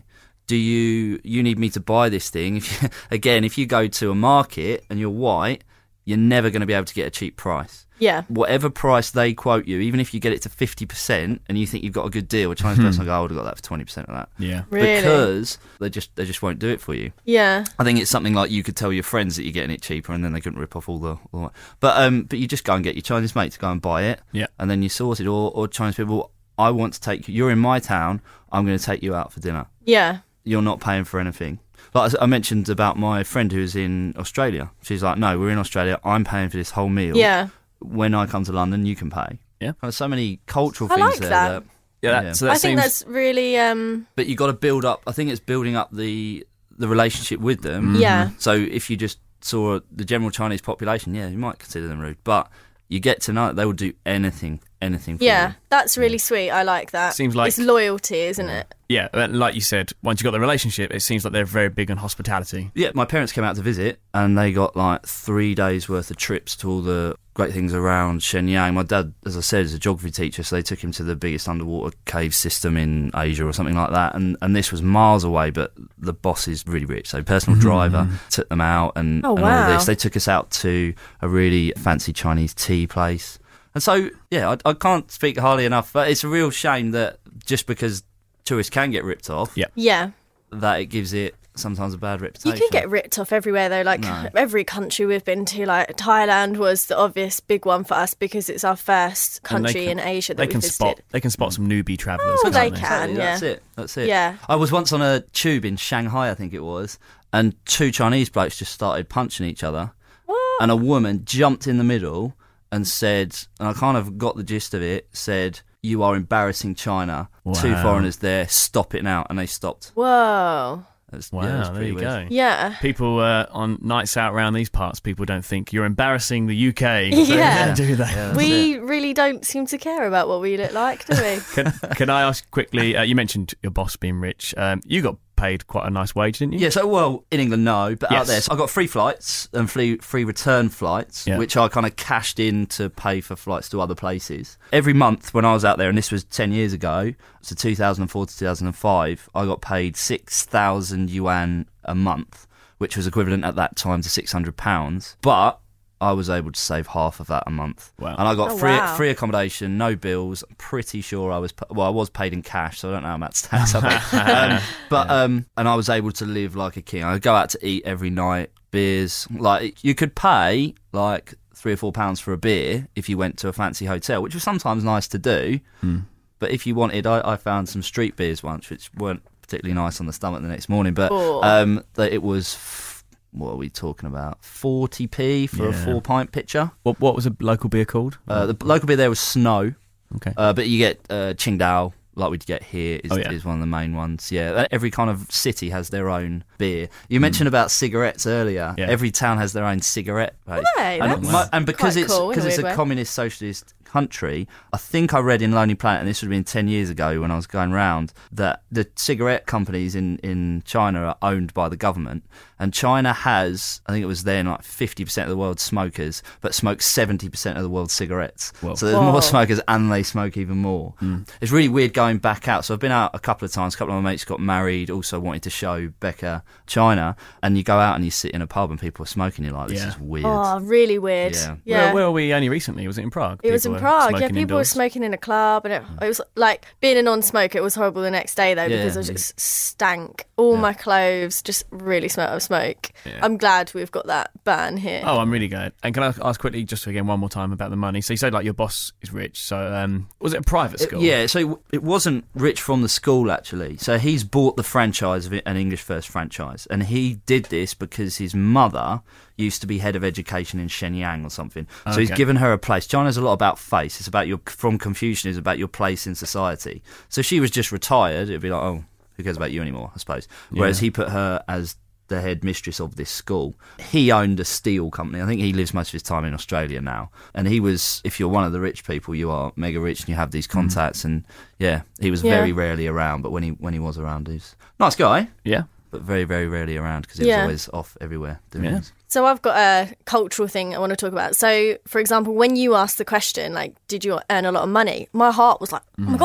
do you you need me to buy this thing? If you, again, if you go to a market and you're white, you're never going to be able to get a cheap price.
Yeah.
Whatever price they quote you, even if you get it to fifty percent and you think you've got a good deal, a Chinese person will go, I would have got that for twenty percent of that.
Yeah.
Really?
Because they just they just won't do it for you.
Yeah.
I think it's something like you could tell your friends that you're getting it cheaper and then they couldn't rip off all the... All the but um, but you just go and get your Chinese mate to go and buy it.
Yeah.
And then you sort it. Or, or Chinese people, I want to take you... You're in my town, I'm going to take you out for dinner.
Yeah.
You're not paying for anything. Like I mentioned about my friend who's in Australia. She's like, no, we're in Australia. I'm paying for this whole meal.
Yeah.
When I come to London, you can pay.
Yeah.
There's so many cultural
I
things
like
there.
that.
that
Yeah, that,
Yeah.
so that
I think
seems...
that's really. Um,
but you've got to build up... I think it's building up the the relationship with them.
Yeah.
So if you just saw the general Chinese population, yeah, you might consider them rude. But you get to know that they will do anything, anything for
yeah,
you.
that's really sweet. I like that.
Seems like-
it's loyalty, isn't it?
Yeah, like you said, once you've got the relationship, it seems like they're very big on hospitality.
Yeah, my parents came out to visit and they got like three days worth of trips to all the great things around Shenyang. My dad, as I said, is a geography teacher, so they took him to the biggest underwater cave system in Asia or something like that. And, and this was miles away, but the boss is really rich. So personal driver took them out and,
Oh,
and all
wow.
this. They took us out to a really fancy Chinese tea place. And so, yeah, I, I can't speak highly enough, but it's a real shame that just because tourists can get ripped off,
Yeah.
Yeah.
that it gives it sometimes a bad
You
reputation.
can get ripped off everywhere though. Like
No.
every country we've been to, like Thailand was the obvious big one for us because it's our first
And they
country
can-
in Asia that
They
we
can
visited.
spot. They can spot some newbie travellers.
Oh,
can't
they
they?
can.
Exactly,
yeah.
That's it. That's it.
Yeah.
I was once on a tube in Shanghai, I think it was, and two Chinese blokes just started punching each other.
What?
And a woman jumped in the middle and said, and I kind of got the gist of it, said, "You are embarrassing China. Two
Wow.
foreigners there. Stop it now." And they stopped.
Whoa.
It was-
Wow,
yeah, it was
there
pretty
you
weird.
go.
Yeah.
People uh, on nights out around these parts, people don't think you're embarrassing the U K.
Yeah.
Don't do that.
Yeah, that's
We really don't seem to care about what we look like, do we?
Can, can I ask quickly? Uh, you mentioned your boss being rich. Um, you got paid quite a nice wage, didn't you?
Yeah, so, well, in England, no, but
Yes.
out there. So I got free flights and free, free return flights,
Yeah.
which I kind of cashed in to pay for flights to other places. Every month when I was out there, and this was ten years ago, so two thousand four to two thousand five, I got paid six thousand yuan a month, which was equivalent at that time to six hundred pounds. But I was able to save half of that a month.
Wow.
And I got
Oh,
free
wow.
free accommodation, no bills. I'm pretty sure I was, pa- well, I was paid in cash, so I don't know how much tax I paid. um, but, um, and I was able to live like a king. I'd go out to eat every night, beers. Like, you could pay, like, three or four pounds for a beer if you went to a fancy hotel, which was sometimes nice to do.
Mm.
But if you wanted, I, I found some street beers once, which weren't particularly nice on the stomach the next morning. But
Oh.
um, that it was, f- what are we talking about? forty p for a
Yeah.
four pint pitcher.
What, what was a local beer called?
Uh, the local beer there was Snow,
Okay.
uh, but you get uh, Qingdao, like we get here, is,
Oh, yeah.
is one of the main ones. Yeah, every kind of city has their own beer. You mentioned about cigarettes earlier.
Yeah.
Every town has their own cigarette place.
Hey,
and,
that's
my- and because
quite
it's
cool in a
because it's
weird
a
way.
communist socialist country, I think I read in Lonely Planet, and this would have been ten years ago when I was going round, that the cigarette companies in, in China are owned by the government. And China has, I think it was then, like fifty percent of the world's smokers, but smoke seventy percent of the world's cigarettes.
Whoa.
So there's
Whoa.
more smokers and they smoke even more. It's really weird going back out. So I've been out a couple of times. A couple of my mates got married, also wanted to show Becca China. And you go out and you sit in a pub and people are smoking. You're like, this
Yeah.
is weird.
Oh, really weird.
Yeah.
Yeah.
Where, where were we only recently? Was it in Prague?
It was in
People were
Prague. Yeah,
smoking
people were
indoors?
smoking in a club, and it, it was like being a non-smoker. It was horrible the next day though
Yeah,
because it
yeah.
just stank. All my clothes just really smelled of smoke.
Yeah.
I'm glad we've got that ban here.
Oh, I'm really glad. And can I ask quickly, just again one more time about the money? So you said like your boss is rich. So um, was it a private
It-
school?
yeah, so it wasn't Rich from the school, actually. So he's bought the franchise of it, an English First franchise. And he did this because his mother used to be head of education in Shenyang or something. So he's
Okay.
given her a place. China's a lot about face. It's about your, from Confucian, is about your place in society. So if she was just retired, it'd be like, oh, who cares about you anymore, I suppose. Whereas
Yeah.
he put her as the head mistress of this school. He owned a steel company. I think he lives most of his time in Australia now. And he was, if you're one of the rich people, you are mega rich and you have these contacts. And yeah, he was
Yeah.
very rarely around. But when he when he was around, he's a nice guy,
Yeah.
but very, very rarely around because he
Yeah.
was always off everywhere doing
Yeah.
things.
So I've got a cultural thing I want to talk about. So, for example, when you asked the question, like, did you earn a lot of money? My heart was like, oh my God,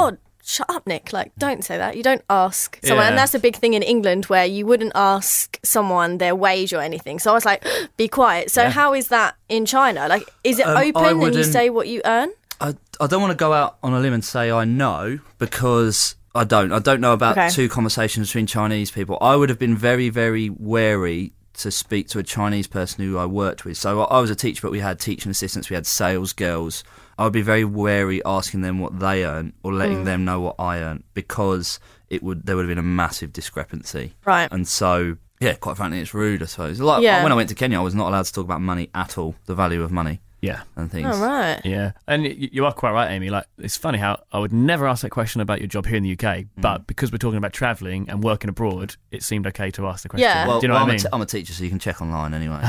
shut up, Nick. Like, don't say that. You don't ask someone.
Yeah.
And that's a big thing in England where you wouldn't ask someone their wage or anything. So I was like, be quiet. So
Yeah.
how is that in China? Like, is it
Um, I
open and you
wouldn't-
say what you earn?
I, I don't want to go out on a limb and say I know, because I don't. I don't know about
Okay.
two conversations between Chinese people. I would have been very, very wary to speak to a Chinese person who I worked with. So I I was a teacher, but we had teaching assistants, we had sales girls. I would be very wary asking them what they earn or letting
Mm.
them know what I earn, because it would there would have been a massive discrepancy.
Right.
And so, yeah, quite frankly, it's rude, I suppose. Like,
Yeah.
when I went to Kenya, I was not allowed to talk about money at all, the value of money
Yeah.
and things.
Oh, right.
Yeah, and y- you are quite right, Amy. Like, it's funny how I would never ask that question about your job here in the U K, but because we're talking about travelling and working abroad, it seemed okay to ask the question.
Yeah.
Well,
Do you know
well,
what I
I'm,
mean?
a t- I'm a teacher, so you can check online anyway.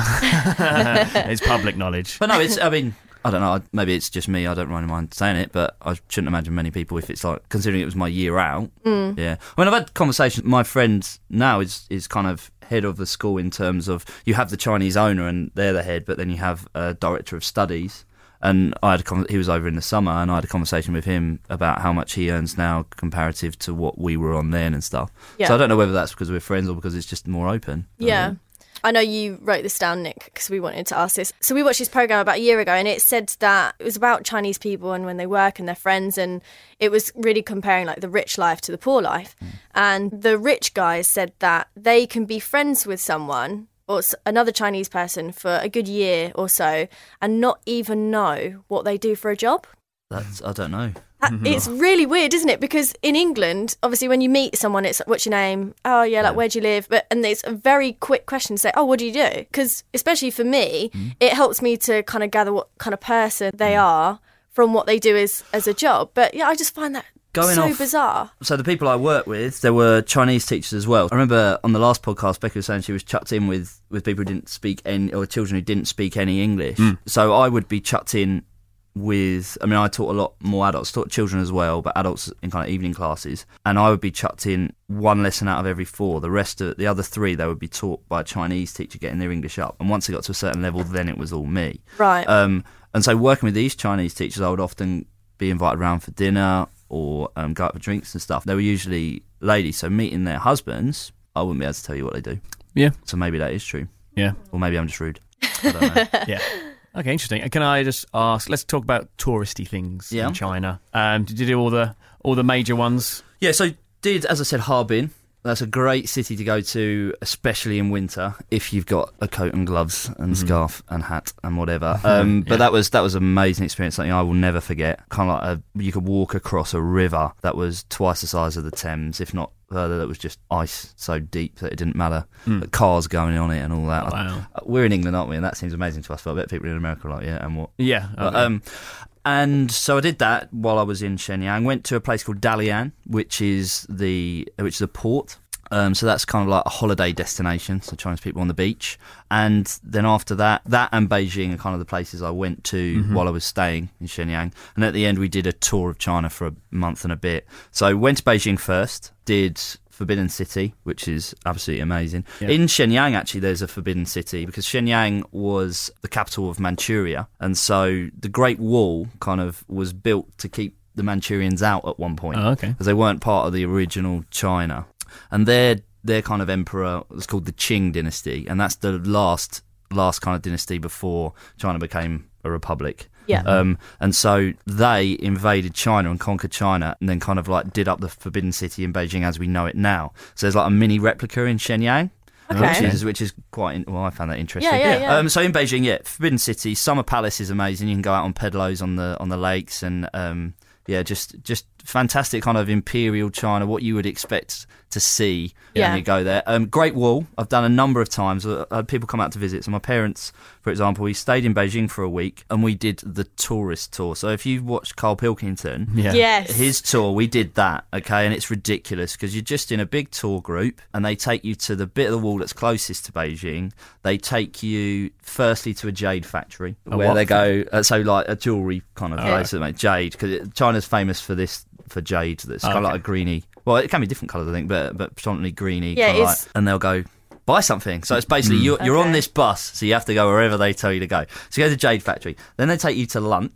It's public knowledge.
But no, it's, I mean, I don't know, maybe it's just me, I don't really mind saying it, but I shouldn't imagine many people, if it's like, considering it was my year out.
Mm.
Yeah. I mean, I've had conversations, my friend now is, is kind of head of the school in terms of, you have the Chinese owner and they're the head, but then you have a director of studies. And I had a con- he was over in the summer, and I had a conversation with him about how much he earns now comparative to what we were on then and stuff.
Yeah.
So I don't know whether that's because we're friends or because it's just more open.
Yeah. I know you wrote this down, Nick, because we wanted to ask this. So we watched this programme about a year ago, and it said that it was about Chinese people and when they work and their friends, and it was really comparing like the rich life to the poor life. Mm. And the rich guys said that they can be friends with someone or s- another Chinese person for a good year or so and not even know what they do for a job.
That's, I don't know.
That- It's really weird, isn't it? Because in England, obviously, when you meet someone, it's like, what's your name? Oh, yeah, like,
Yeah.
where do you live? But and it's a very quick question to say, oh, what do you do? Because especially for me,
Mm.
it helps me to kind of gather what kind of person they are from what they do as, as a job. But yeah, I just find that
Going
so
off-
bizarre.
So the people I work with, there were Chinese teachers as well. I remember on the last podcast, Becca was saying she was chucked in with, with people who didn't speak any, or children who didn't speak any English. So I would be chucked in with, I mean, I taught a lot more adults, taught children as well, but adults in kind of evening classes. And I would be chucked in one lesson out of every four. The rest of the other three, they would be taught by a Chinese teacher getting their English up. And once they got to a certain level, then it was all me.
Right.
Um, and so working with these Chinese teachers, I would often be invited around for dinner or um, go out for drinks and stuff. They were usually ladies, so meeting their husbands, I wouldn't be able to tell you what they do.
Yeah.
So maybe that is true.
Yeah.
Or maybe I'm just rude. I don't know.
Yeah. Okay, interesting. And can I just ask? Let's talk about touristy things
Yeah.
in China. Um, did you do all the all the major ones?
Yeah, so did, as I said, Harbin. That's a great city to go to, especially in winter, if you've got a coat and gloves and
Mhm.
scarf and hat and whatever. Um,
Yeah.
But that was that was an amazing experience, something I will never forget. Kind of like a, you could walk across a river that was twice the size of the Thames, if not further, that was just ice so deep that it didn't matter.
Mm.
But cars going on it and all that.
Wow.
We're in England, aren't we? And that seems amazing to us, but I bet people in America are like, yeah, and what?
Yeah.
But,
okay.
um, and so I did that while I was in Shenyang. Went to a place called Dalian, which is the which is a port. Um, so that's kind of like a holiday destination, so Chinese people on the beach. And then after that, that and Beijing are kind of the places I went to
Mhm.
while I was staying in Shenyang. And at the end, we did a tour of China for a month and a bit. So went to Beijing first, did Forbidden City, which is absolutely amazing.
Yeah.
In Shenyang, actually, there's a Forbidden City because Shenyang was the capital of Manchuria. And so the Great Wall kind of was built to keep the Manchurians out at one point
Oh, okay.
because they weren't part of the original China. And their their kind of emperor was called the Qing dynasty, and that's the last last kind of dynasty before China became a republic.
Yeah.
Um, and so they invaded China and conquered China, and then kind of like did up the Forbidden City in Beijing as we know it now. So there's like a mini replica in Shenyang.
Okay.
Which is, which is quite, in, well, I found that interesting.
Yeah, yeah, yeah.
Um, so in Beijing, yeah, Forbidden City, Summer Palace is amazing. You can go out on pedlos on the on the lakes, and um, yeah, just just fantastic kind of imperial China, what you would expect to see
Yeah.
when you go there. Um, Great Wall, I've done a number of times. I had people come out to visit. So my parents, for example, we stayed in Beijing for a week, and we did the tourist tour. So if you've watched Carl Pilkington,
Yeah.
Yes.
his tour, we did that, okay, and it's ridiculous because you're just in a big tour group and they take you to the bit of the wall that's closest to Beijing. They take you firstly to a jade factory
A
where
what?
they go, uh, so like a jewellery kind of
Oh,
place that make jade, because China's famous for this, for jade that's
Oh,
kind of
okay.
like a greeny, well, it can be different colours, I think, but, but predominantly greeny,
Yeah,
kind of
it's-
like, and they'll go, buy something. So it's basically,
Mm.
you're, you're on
Okay.
this bus, so you have to go wherever they tell you to go. So you go to the Jade Factory. Then they take you to lunch,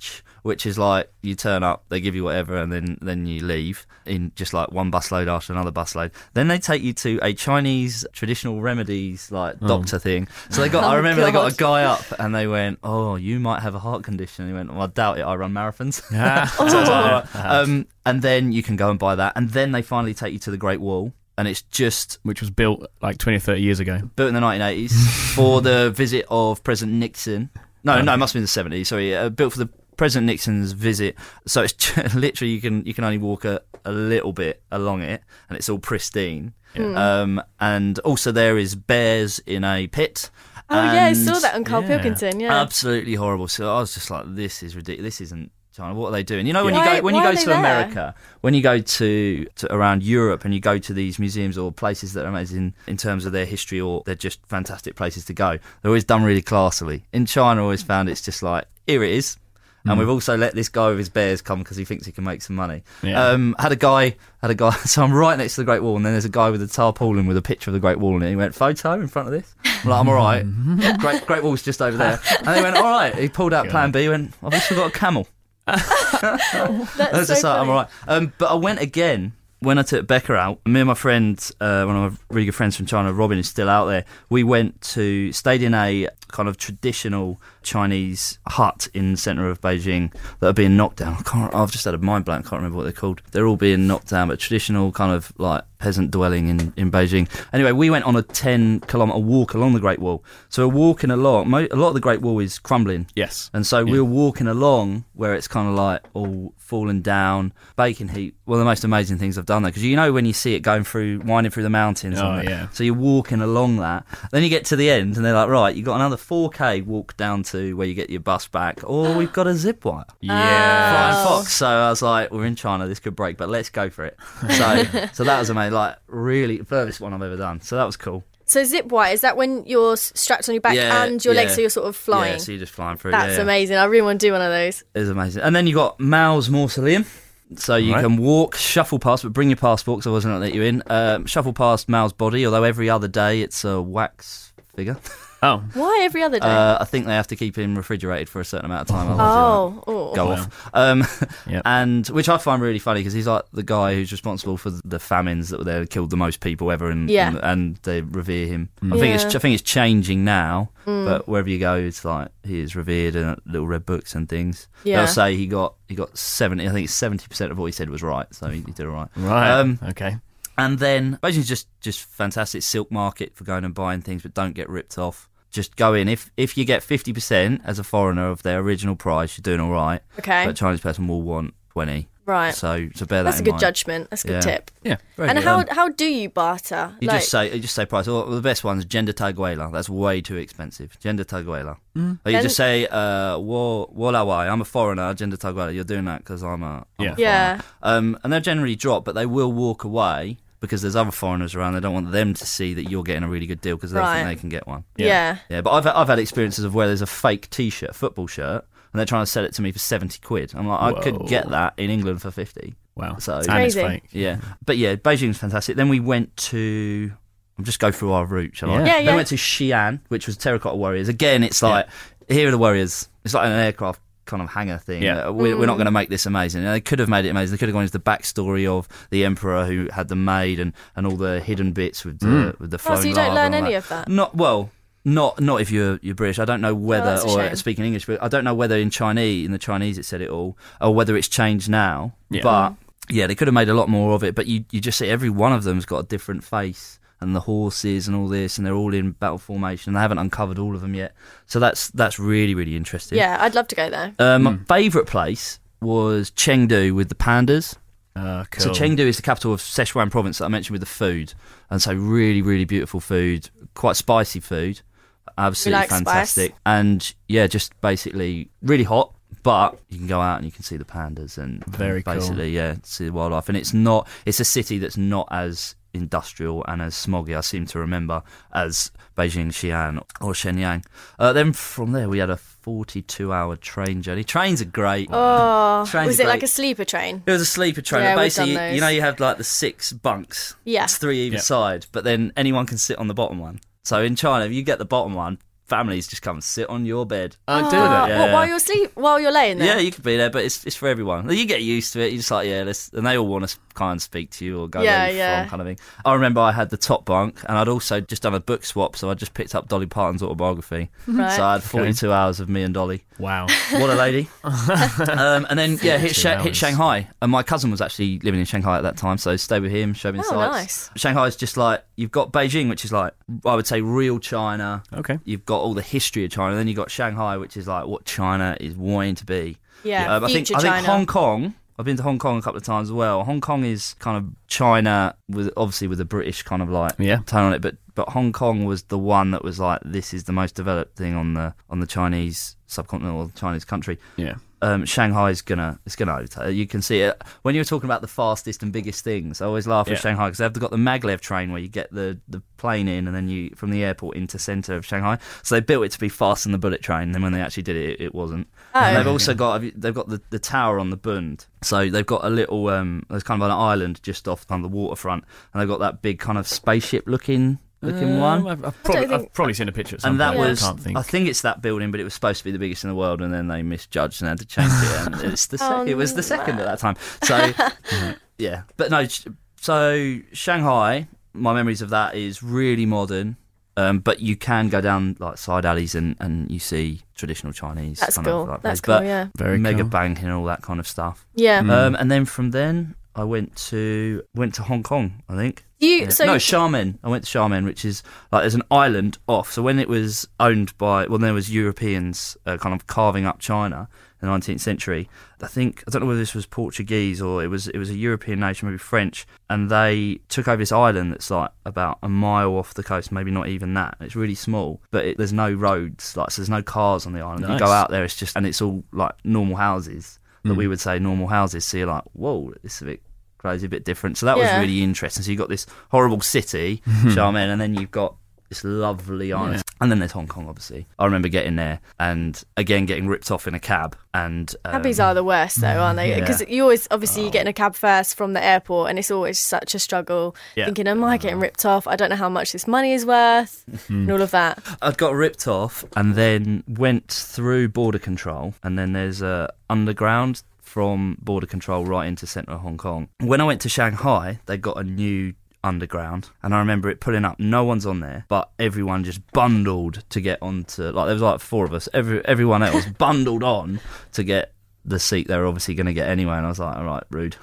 which is like you turn up, they give you whatever, and then, then you leave in just like one busload after another busload. Then they take you to a Chinese traditional remedies like
Oh.
doctor thing. So they got,
Oh,
I remember they got
God.
a guy up and they went, "Oh, you might have a heart condition." And he went, "Well, I doubt it. I run marathons."
Ah.
So I was like, "All right."
Uh-huh.
um, and then you can go and buy that, and then they finally take you to the Great Wall, and it's just
Which was built like twenty or thirty years ago.
built in the nineteen eighties for the visit of President Nixon. No, no, it must have been the seventies. Sorry, uh, built for the President Nixon's visit. So it's just, literally you can you can only walk a, a little bit along it, and it's all pristine. Um, and also there is bears in a pit.
Oh yeah, I
and
saw that on Carl
yeah.
Pilkington. Yeah.
Absolutely horrible. So I was just like, this is ridiculous. This isn't China. What are they doing? You know, when
Why-
you go when you
why
go
are they
to
there?
America, when you go to, to around Europe, and you go to these museums or places that are amazing in terms of their history, or they're just fantastic places to go. They're always done really classily. In China, I always found it's just like, here it is. And we've also let this guy with his bears come because he thinks he can make some money.
Yeah.
Um, had a guy, had a guy. So I'm right next to the Great Wall, and then there's a guy with a tarpaulin with a picture of the Great Wall, and he went, "Photo in front of this." I'm like, "I'm all right." Great, Great Wall's just over there, and they went, "All right." He pulled out Plan B. He went, "I've also got a camel."
That's
I was
so
just like,
funny.
I'm all right. Um, but I went again when I took Becca out. Me and my friend, uh, one of my really good friends from China, Robin, is still out there. We went to, stayed in a kind of traditional Chinese hut in the centre of Beijing that are being knocked down. I can't, I've just had a mind blank, I can't remember what they're called. They're all being knocked down, but traditional kind of like peasant dwelling in, in Beijing. Anyway, we went on a ten kilometre walk along the Great Wall. So we're walking along, mo- a lot of the Great Wall is crumbling.
Yes.
And so
Yeah.
we were walking along where it's kind of like all fallen down, baking heat. One of the most amazing things I've done there, because you know when you see it going through, winding through the mountains.
Oh,
and that-
yeah.
So you're walking along that. Then you get to the end and they're like, right, you've got another four K walk down to where you get your bus back, or we've got a zip wire.
Yeah.
Flying
Oh.
Fox. So I was like, we're in China, this could break, but let's go for it. So so that was amazing, like really furthest one I've ever done. So that was cool.
So zip wire, is that when you're s- strapped on your back
Yeah,
and your legs,
yeah.
so you're sort of flying?
Yeah, so you're just flying through.
That's
yeah, yeah.
amazing. I really want to do one of those.
It was amazing. And then you got Mao's Mausoleum. So you
Right.
can walk, shuffle past, but bring your passport because I wasn't going to let you in. Um, shuffle past Mao's body, although every other day it's a wax figure.
Oh.
Why every other day?
Uh, I think they have to keep him refrigerated for a certain amount of time. Otherwise
oh, oh.
he'll go
Wow.
off. Um,
Yep.
And which I find really funny because he's like the guy who's responsible for the famines that were there, killed the most people ever, and
Yeah.
and, and they revere him.
Mm.
I think
Yeah.
it's I think it's changing now,
Mm.
but wherever you go, it's like he is revered in little red books and things.
Yeah.
They'll say he got he got seventy. I think it's seventy percent of what he said was right, so he, he did all right.
Right.
Um,
okay.
And then Beijing's just just fantastic silk market for going and buying things, but don't get ripped off. Just go in. If if you get fifty percent as a foreigner of their original price, you're doing all right.
Okay.
But a Chinese person will want twenty.
Right.
So so bear that
That's a
in
good
mind.
judgment. That's a good
Yeah.
tip.
Yeah.
Very
And
good.
how
Um,
how do you barter?
you
Like-
just say you just say price. Well, the best one's gender taguela. That's way too expensive. Gender taguela.
Mm.
Or you
Then-
just say uh, wo wo la wai. I'm a foreigner. Gender taguela. You're doing that because I'm a I'm
Yeah.
a
Yeah.
foreigner. Um, and they'll generally drop, but they will walk away because there's other foreigners around. They don't want them to see that you're getting a really good deal because they
Right.
think they can get one.
Yeah.
Yeah.
Yeah, but I've I've had experiences of where there's a fake T-shirt, a football shirt, and they're trying to sell it to me for seventy quid. I'm like, I could
Whoa.
get that in England for fifty.
Wow.
So-
and it's
Crazy.
fake.
Yeah, but yeah, Beijing's fantastic. Then we went to. I'll just go through our route, shall I?
Yeah.
Yeah,
Then
yeah.
we went to Xi'an, which was Terracotta Warriors. Again, it's like here are the Warriors. It's like an aircraft kind of hangar thing.
Yeah.
Uh, we're, we're not
Mm.
going to make this amazing. And they could have made it amazing. They could have gone into the backstory of the emperor who had them made and, and all the hidden bits with the
Mm.
with the
Oh,
flowing
so you don't
lava
learn
and all
any
that.
of that?
Not well. Not not if you're you're British. I don't know whether
that's a
or
shame.
speaking English, but I don't know whether in Chinese in the Chinese it said it all or whether it's changed now.
Yeah.
But yeah, they could have made a lot more of it. But you you just see every one of them's got a different face and the horses and all this, and they're all in battle formation. They haven't uncovered all of them yet, so that's that's really really interesting.
Yeah, I'd love to go there.
Uh,
Hmm.
my favourite place was Chengdu with the pandas.
Uh, cool.
So Chengdu is the capital of Sichuan province that I mentioned with the food, and so really, really beautiful food, quite spicy food, absolutely
like spice.
fantastic, and yeah, just basically really hot. But you can go out and you can see the pandas and
Very
and
cool.
basically yeah, see the wildlife, and it's not. It's a city that's not as industrial and as smoggy, I seem to remember, as Beijing, Xi'an or Shenyang. Uh, then from there we had a forty-two hour train journey. Trains are great.
Oh,
Trains
was
are
it like
great.
a sleeper train?
It was a sleeper train.
Yeah,
and
we've
basically,
done those.
you know, you have like the six bunks.
Yeah.
It's three either
Yeah.
side, but then anyone can sit on the bottom one. So in China, if you get the bottom one, families just come and sit on your bed.
I do
Oh,
that.
Yeah.
what, while you're asleep, while you're laying there.
Yeah, you could be there, but it's it's for everyone. You get used to it. You're just like, yeah, let's, and they all want to kind of speak to you or go
Yeah,
where you're
yeah.
from, kind of thing. I remember I had the top bunk, and I'd also just done a book swap, so I just picked up Dolly Parton's autobiography.
Right.
So I had forty-two hours of me and Dolly.
Wow.
What a lady. um, and then, yeah, hit,
Two
Sha- hit
hours.
Shanghai. And my cousin was actually living in Shanghai at that time, so stayed with him, showed me the
Oh,
sights.
nice.
Shanghai is just like, you've got Beijing, which is like, I would say, real China.
Okay.
You've got all the history of China. Then you've got Shanghai, which is like what China is wanting to be.
Yeah,
Um, I think
future
I think
China.
Hong Kong. I've been to Hong Kong a couple of times as well. Hong Kong is kind of China with obviously with a British kind of like
Yeah.
tone on it, but but Hong Kong was the one that was like, this is the most developed thing on the on the Chinese subcontinent or the Chinese country.
Yeah.
Um, Shanghai's gonna it's gonna overtake. You can see it when you're talking about the fastest and biggest things. I always laugh
Yeah.
at Shanghai because they've got the maglev train where you get the, the plane in and then you from the airport into centre of Shanghai. So they built it to be faster than the bullet train. And then when they actually did it, it, it wasn't.
Oh.
And they've also got they've got the, the tower on the Bund. So they've got a little um, there's kind of an island just off on the waterfront, and they've got that big kind of spaceship looking looking one.
Um, I've, I've, probably,
think-
I've probably seen a picture at some
And that
point.
was,
I can't think.
I think it's that building, but it was supposed to be the biggest in the world, and then they misjudged and had to change it. And it's the se-
Oh,
it was the second at that time. So, yeah, but no. So Shanghai, my memories of that is really modern, um, but you can go down like side alleys and, and you see traditional Chinese.
That's
kind
cool.
Of, like,
That's
place.
cool,
But
yeah.
Very
mega
cool.
banking and all that kind of stuff.
Yeah.
Um, and then from then, I went to went to Hong Kong, I think.
You
Yeah.
so
no, Xiamen. I went to Xiamen, which is like there's an island off. So when it was owned by, well, there was Europeans uh, kind of carving up China in the nineteenth century. I think I don't know whether this was Portuguese or it was it was a European nation, maybe French, and they took over this island that's like about a mile off the coast, maybe not even that. It's really small, but it, there's no roads, like so there's no cars on the island. You
Nice.
go out there, it's just and it's all like normal houses that
Mm.
we would say normal houses. So you're like, whoa, this is a bit crazy, a bit different. So that
Yeah.
was really interesting. So you've got this horrible city, Xiamen, and then you've got this lovely island.
Yeah.
And then there's Hong Kong, obviously. I remember getting there and, again, getting ripped off in a cab. And um,
cabbies are the worst though, aren't they?
Yeah.
Because you always obviously you get in a cab first from the airport, and it's always such a struggle.
Yeah.
Thinking, am I getting ripped off? I don't know how much this money is worth, and all of that.
I got ripped off and then went through border control. And then there's a underground from border control right into central Hong Kong. When I went to Shanghai, they got a new underground, and I remember it pulling up. No one's on there, but everyone just bundled to get onto. Like there was like four of us. Every everyone else bundled on to get the seat they were obviously going to get anyway. And I was like, all right, rude.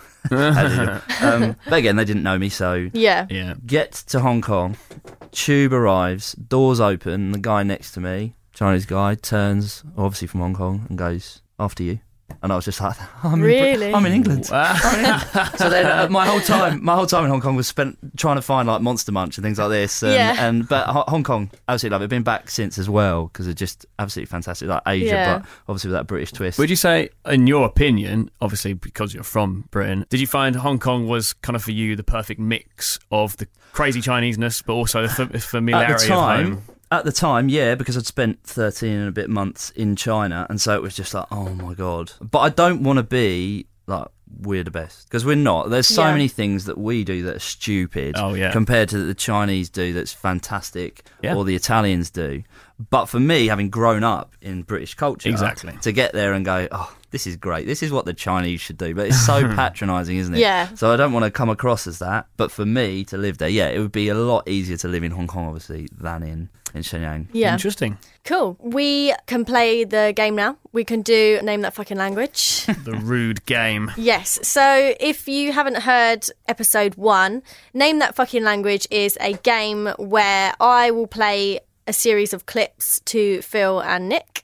um, but again, they didn't know me, so
Yeah.
Yeah.
get to Hong Kong. Tube arrives, doors open. The guy next to me, Chinese guy, turns obviously from Hong Kong and goes, "After you." And I was just like, I'm in,
Really?
Brit- I'm in England.
Wow.
So then uh, my whole time, my whole time in Hong Kong was spent trying to find like Monster Munch and things like this. And,
Yeah.
and but Ho- Hong Kong, absolutely love it. Been back since as well because it's just absolutely fantastic. Like Asia,
Yeah.
but obviously with that British twist.
Would you say, in your opinion, obviously because you're from Britain, did you find Hong Kong was kind of for you the perfect mix of the crazy Chineseness, but also the f- familiarity
At the time,
of home?
At the time, yeah, because I'd spent thirteen and a bit months in China, and so it was just like, oh my god. But I don't want to be like we're the best because we're not. There's so
Yeah.
many things that we do that are stupid
Oh, yeah.
compared to that the Chinese do that's fantastic,
Yeah.
or the Italians do. But for me, having grown up in British culture,
Exactly.
to get there and go, oh, this is great. This is what the Chinese should do. But it's so patronising, isn't it?
Yeah.
So I don't want to come across as that. But for me to live there, yeah, it would be a lot easier to live in Hong Kong, obviously, than in, in Shenyang.
Yeah.
Interesting.
Cool. We can play the game now. We can do Name That Fucking Language.
The rude game.
Yes. So if you haven't heard episode one, Name That Fucking Language is a game where I will play a series of clips to Phil and Nick,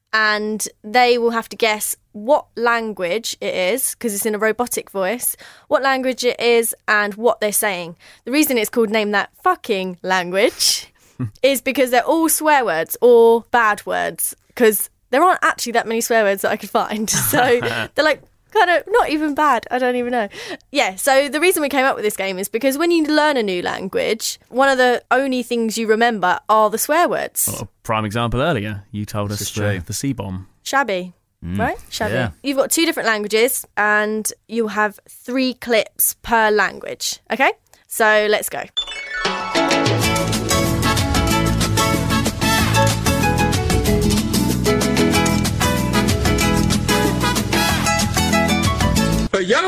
and they will have to guess what language it is, because it's in a robotic voice, what language it is and what they're saying. The reason it's called Name That Fucking Language is because they're all swear words or bad words, because there aren't actually that many swear words that I could find. So they're like kind of not even bad. I don't even know. Yeah, so the reason we came up with this game is because when you learn a new language, one of the only things you remember are the swear words.
Well, a prime example earlier, you told
This
us
is true.
the, the C-bomb.
Shabby. Right? Shabby.
yeah.
You've got two different languages and you'll have three clips per language. Okay? So let's go.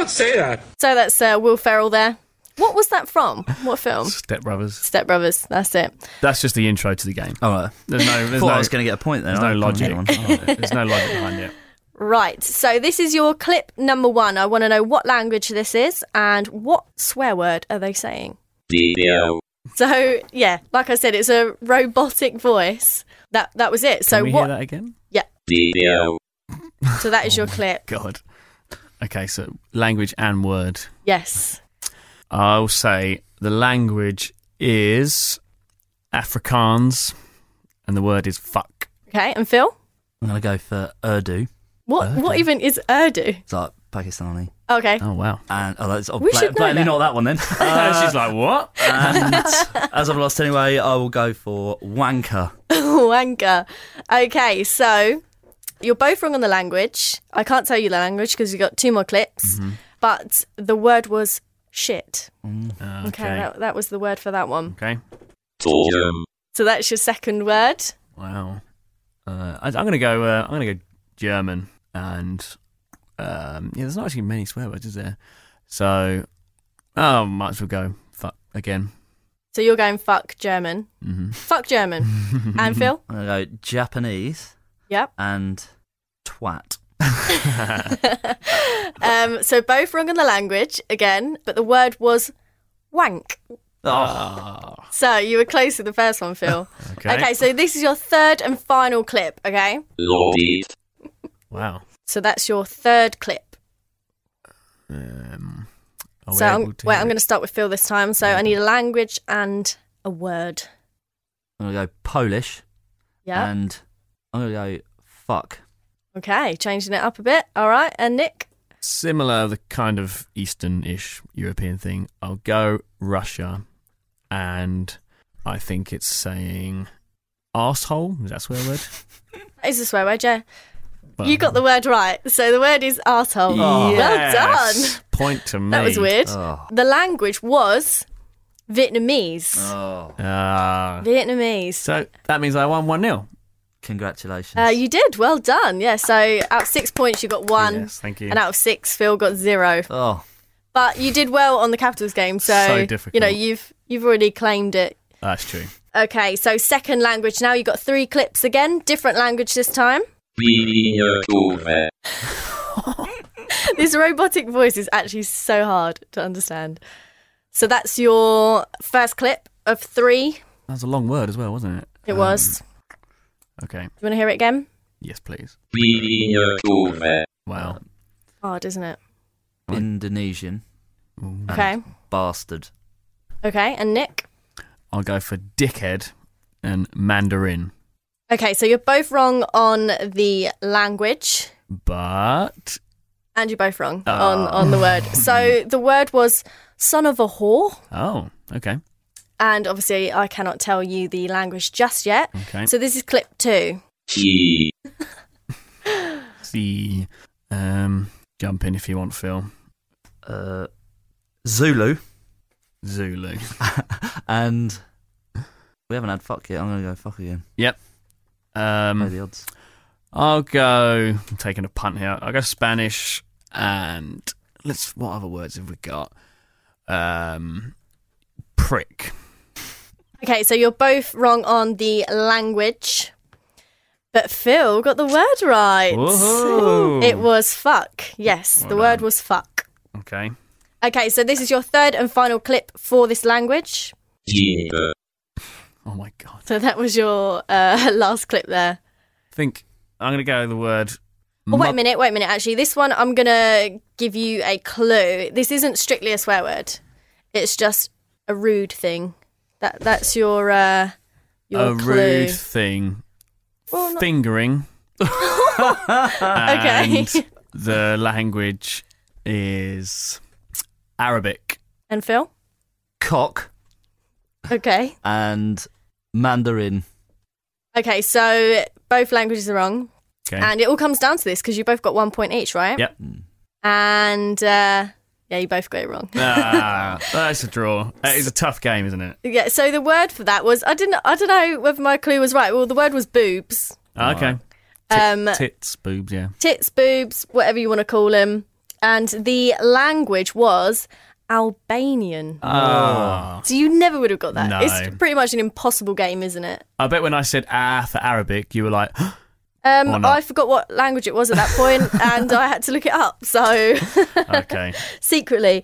not say that.
So that's uh, Will Ferrell there. What was that from? What film?
Step Brothers.
Step Brothers. That's it.
That's just the intro to the game.
All right.
There's no, there's
Thought
no,
I was going to get a point there.
there's no
I
logic.
can't get one.
There's no logic behind it.
Right. So this is your clip number one. I want to know what language this is and what swear word are they saying?
Video.
So yeah, like I said, it's a robotic voice. That that was it.
Can
so
we
what?
hear that again?
Yeah.
Video.
So that is your clip.
God. Okay, so language and word.
Yes.
I'll say the language is Afrikaans and the word is fuck.
Okay. And Phil,
I'm going to go for Urdu.
what
Urdu.
what even is Urdu?
It's like Pakistani.
Okay.
Oh, wow.
And oh, that's oh,
We
pla-
should know
plainly
that.
not that one then. Uh,
She's like, what?
and as I've lost anyway, I will go for wanker.
Wanker. Okay. So you're both wrong on the language. I can't tell you the language because you got two more clips.
Mm-hmm.
But the word was shit.
Uh,
Okay.
okay.
That, that was the word for that one.
Okay.
Totem.
So that's your second word.
Wow. Uh, I, I'm going to go. Uh, I'm going to go German, and um, yeah, there's not actually many swear words, is there? So, oh, might as well go fuck again.
So you're going fuck German.
Mm-hmm.
Fuck German. And Phil?
I'm going to go Japanese
Yep.
and twat.
Um, so both wrong on the language again, but the word was wank.
Oh,
So you were close to the first one, Phil.
okay.
Okay, so this is your third and final clip, okay?
Loaded.
Wow.
So that's your third clip.
Um, are we
so I'm,
able to
wait,
hear
I'm
it?
going to start with Phil this time. So I need a language and a word.
I'm going to go Polish
Yeah.
and I'm going to go fuck.
Okay, changing it up a bit. All right, and Nick?
Similar, the kind of Eastern-ish European thing. I'll go Russia, and I think it's saying arsehole. Is that a swear word?
It's a swear word, yeah.
Well,
You got the word right. So the word is arsehole. Well
yes.
done.
Point to me.
That was weird.
Oh.
The language was Vietnamese.
Oh.
Ah.
Vietnamese.
So that means I won one nil.
Congratulations.
Uh, you did. Well done. Yeah, so out of six points, you got one.
Yes, thank you.
And out of six, Phil got zero.
oh.
But you did well on the Capitals game, so,
So difficult.
you know, you've you've already claimed it.
That's true.
Okay, so second language now. You got three clips again. Different language this time.
Miniaturze.
This robotic voice is actually so hard to understand. So that's your first clip of three.
That was a long word as well, wasn't it?
It
Um,
was.
Okay.
Do you want to hear it again?
Yes, please.
Miniaturze.
Wow.
Hard, isn't it?
Indonesian. and
Okay.
Bastard.
Okay, and Nick?
I'll go for dickhead and Mandarin.
Okay, so you're both wrong on the language.
But
And you're both wrong
Oh.
on, on the word. So the word was son of a whore.
oh, okay.
And obviously, I cannot tell you the language just yet.
Okay.
So this is clip two.
Key.
The um jump in if you want, Phil.
Uh, Zulu.
Zulu.
And we haven't had fuck yet. I'm going to go fuck again.
Yep.
Play
Um
the odds.
I'll go I'm taking a punt here. I'll go Spanish and let's what other words have we got? Um prick.
Okay, so you're both wrong on the language. But Phil got the word right.
Woohoo.
It was fuck. Yes,
Well
the word
done.
was fuck.
Okay.
Okay, so this is your third and final clip for this language.
Jeep.
Oh my god.
So that was your uh, last clip there.
I think I'm gonna go with the word
Oh, wait a
mud-
minute, wait a minute. Actually, this one I'm going to give you a clue. This isn't strictly a swear word. It's just a rude thing. That That's your, uh, your
a
clue.
rude thing.
Well, not-
Fingering.
Okay.
And the language is Arabic.
And Phil?
Cock
Okay.
and Mandarin.
Okay, so both languages are wrong.
Okay.
And it all comes down to this because you both got one point each, right?
Yep.
And, uh, yeah, you both got it wrong.
Ah, that's a draw. It is a tough game, isn't it?
Yeah, so the word for that was, I didn't, I don't know whether my clue was right. Well, the word was boobs.
Okay.
Um,
Tits, boobs, yeah.
tits, boobs, whatever you want to call them. and the language was Albanian.
Ah.
So you never would have got that.
No.
It's pretty much an impossible game, isn't it?
I bet when I said ah for Arabic, you were like,
Um,
Or not.
I forgot what language it was at that point, and I had to look it up. So
okay.
secretly.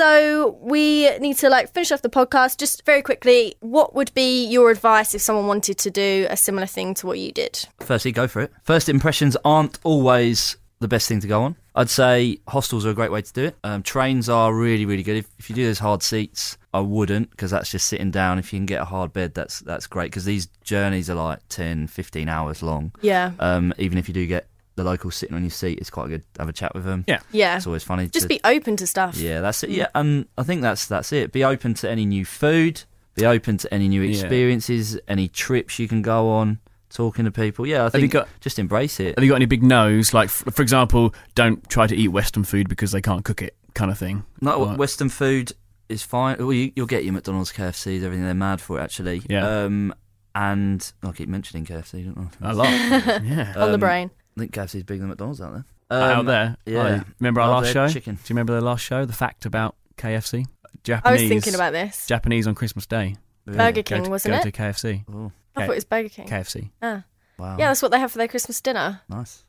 So we need to like finish off the podcast just very quickly. What would be your advice if someone wanted to do a similar thing to what you did?
Firstly, go for it. First impressions aren't always the best thing to go on. I'd say hostels are a great way to do it. Um, trains are really, really good. If, if you do those hard seats, I wouldn't, because that's just sitting down. If you can get a hard bed, that's that's great, because these journeys are like ten, fifteen hours long.
Yeah.
Um, even if you do get the locals sitting on your seat, it's quite good to have a chat with them.
Yeah.
Yeah.
It's always funny.
Just
to,
be open to stuff.
Yeah, that's it. Yeah, and I think that's that's it. Be open to any new food. Be open to any new
Yeah.
experiences, any trips you can go on. Talking to people, yeah, I
you
think
got-
just embrace it.
Have you got any big no's? Like, f- for example, don't try to eat Western food because they can't cook it, kind of thing.
No,
Right.
Western food is fine. Well, you, you'll get your McDonald's, K F Cs, everything. They're mad for it, actually.
Yeah.
Um, and I keep mentioning K F C, don't I?
A lot. Yeah.
On the
Um,
brain.
I think K F C's bigger than McDonald's out there.
Out
Um,
there.
yeah.
Oh, remember our
Love
last
their
show?
chicken.
Do you remember the last show? The fact about K F C? Japanese.
I was thinking about this.
Japanese on Christmas Day.
Burger
Go
King,
to,
wasn't
go
it?
to K F C.
Oh,
I thought it was Burger King.
K F C.
Ah.
wow.
Yeah, that's what they have for their Christmas dinner.
Nice.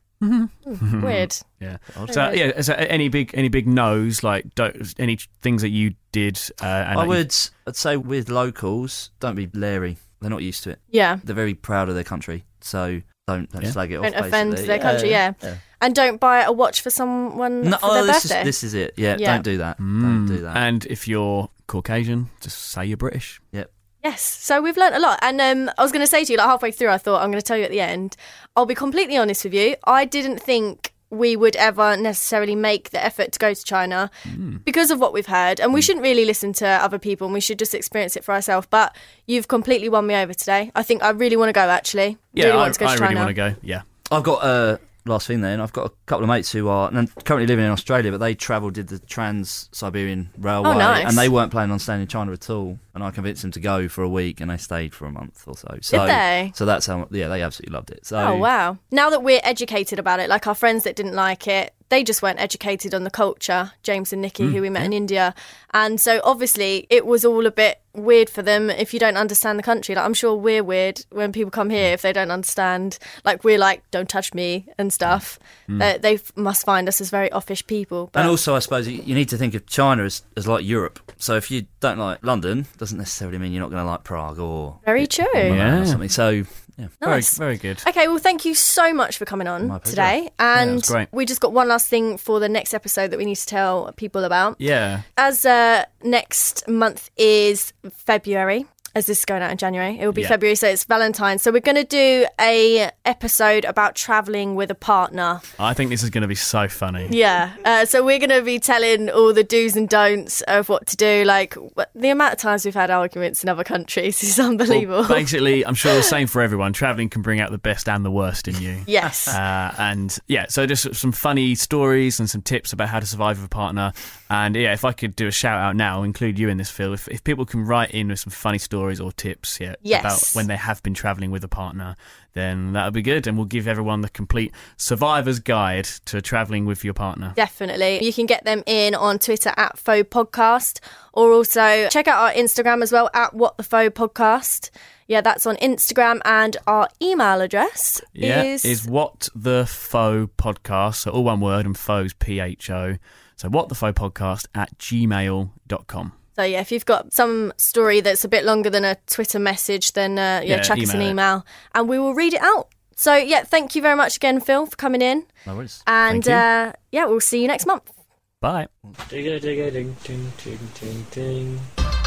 Mm, weird.
Yeah.
Odd.
So yeah, so any big any big no's, like don't, any things that you did. Uh, and
I
that you-
would I'd say with locals, don't be leery. They're not used to it.
Yeah.
They're very proud of their country, so don't, don't
Yeah.
slag it off.
Don't offend
basically.
their country, yeah. And don't buy a watch for someone
No,
for
oh,
their
this
birthday.
is this is it. Yeah,
Yeah.
don't do that.
Mm.
Don't do that.
And if you're Caucasian, just say you're British.
Yep.
Yes, so we've learnt a lot. And um, I was going to say to you, like halfway through, I thought I'm going to tell you at the end. I'll be completely honest with you. I didn't think we would ever necessarily make the effort to go to China
Mm.
because of what we've heard. And we shouldn't really listen to other people and we should just experience it for ourselves. But you've completely won me over today. I think I really want to go, actually.
Yeah,
really
I,
want to go to
I
China.
really want to go. Yeah.
I've got uh, last thing then. I've got a couple of mates who are and currently living in Australia, but they travelled, did the Trans-Siberian Railway,
Oh, nice.
and they weren't planning on staying in China at all. And I convinced them to go for a week, and they stayed for a month or so. So,
Did they?
So that's how. Yeah, they absolutely loved it. So,
Oh, wow. Now that we're educated about it, like our friends that didn't like it, they just weren't educated on the culture, James and Nikki, who we met in India. And so obviously it was all a bit weird for them if you don't understand the country. Like I'm sure we're weird when people come here if they don't understand. Like we're like, don't touch me and stuff. They, they f- must find us as very offish people. But
And also, I suppose you you need to think of China as, as like Europe. So if you don't like London, doesn't necessarily mean you're not going to like Prague or
very true.
Yeah.
or something. So yeah,
Nice.
Very, very good.
Okay, well, thank you so much for coming on
My pleasure.
today.
that
And
was great.
we just got one last thing for the next episode that we need to tell people about.
Yeah.
As uh, next month is February, as this is going out in January, it will be
Yeah.
February, so it's Valentine's. So we're going to do a episode about travelling with a partner.
I think this is going to be so funny.
Yeah. Uh, so we're going to be telling all the do's and don'ts of what to do. Like wh- the amount of times we've had arguments in other countries is unbelievable.
Well, basically, I'm sure the same for everyone. Travelling can bring out the best and the worst in you.
Yes.
Uh, and yeah, so just some funny stories and some tips about how to survive with a partner. And yeah, if I could do a shout out now, include you in this, Phil. If, if people can write in with some funny stories or tips, yeah,
Yes.
about when they have been travelling with a partner, then that would be good. And we'll give everyone the complete survivor's guide to travelling with your partner.
Definitely. You can get them in on Twitter at Faux Podcast, or also check out our Instagram as well at What the Faux Podcast. Yeah, that's on Instagram, and our email address
Yeah,
is,
is what the faux podcast, so all one word, and faux P H O. So what the faux podcast at gmail dot com.
So yeah, if you've got some story that's a bit longer than a Twitter message, then uh, yeah,
Yeah,
chuck us an
email it.
email and we will read it out. So yeah, thank you very much again, Phil, for coming in.
no worries.
And
Thank you.
uh, yeah, we'll see you next month.
Bye.
Digga digga ding ding ding ding ding.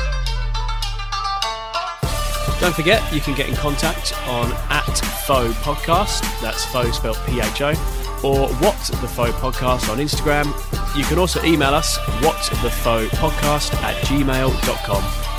Don't forget, you can get in contact on at Faux Podcast. That's Faux spelled P H O. Or What the Faux Podcast on Instagram. You can also email us whatthefauxpodcast at gmail dot com.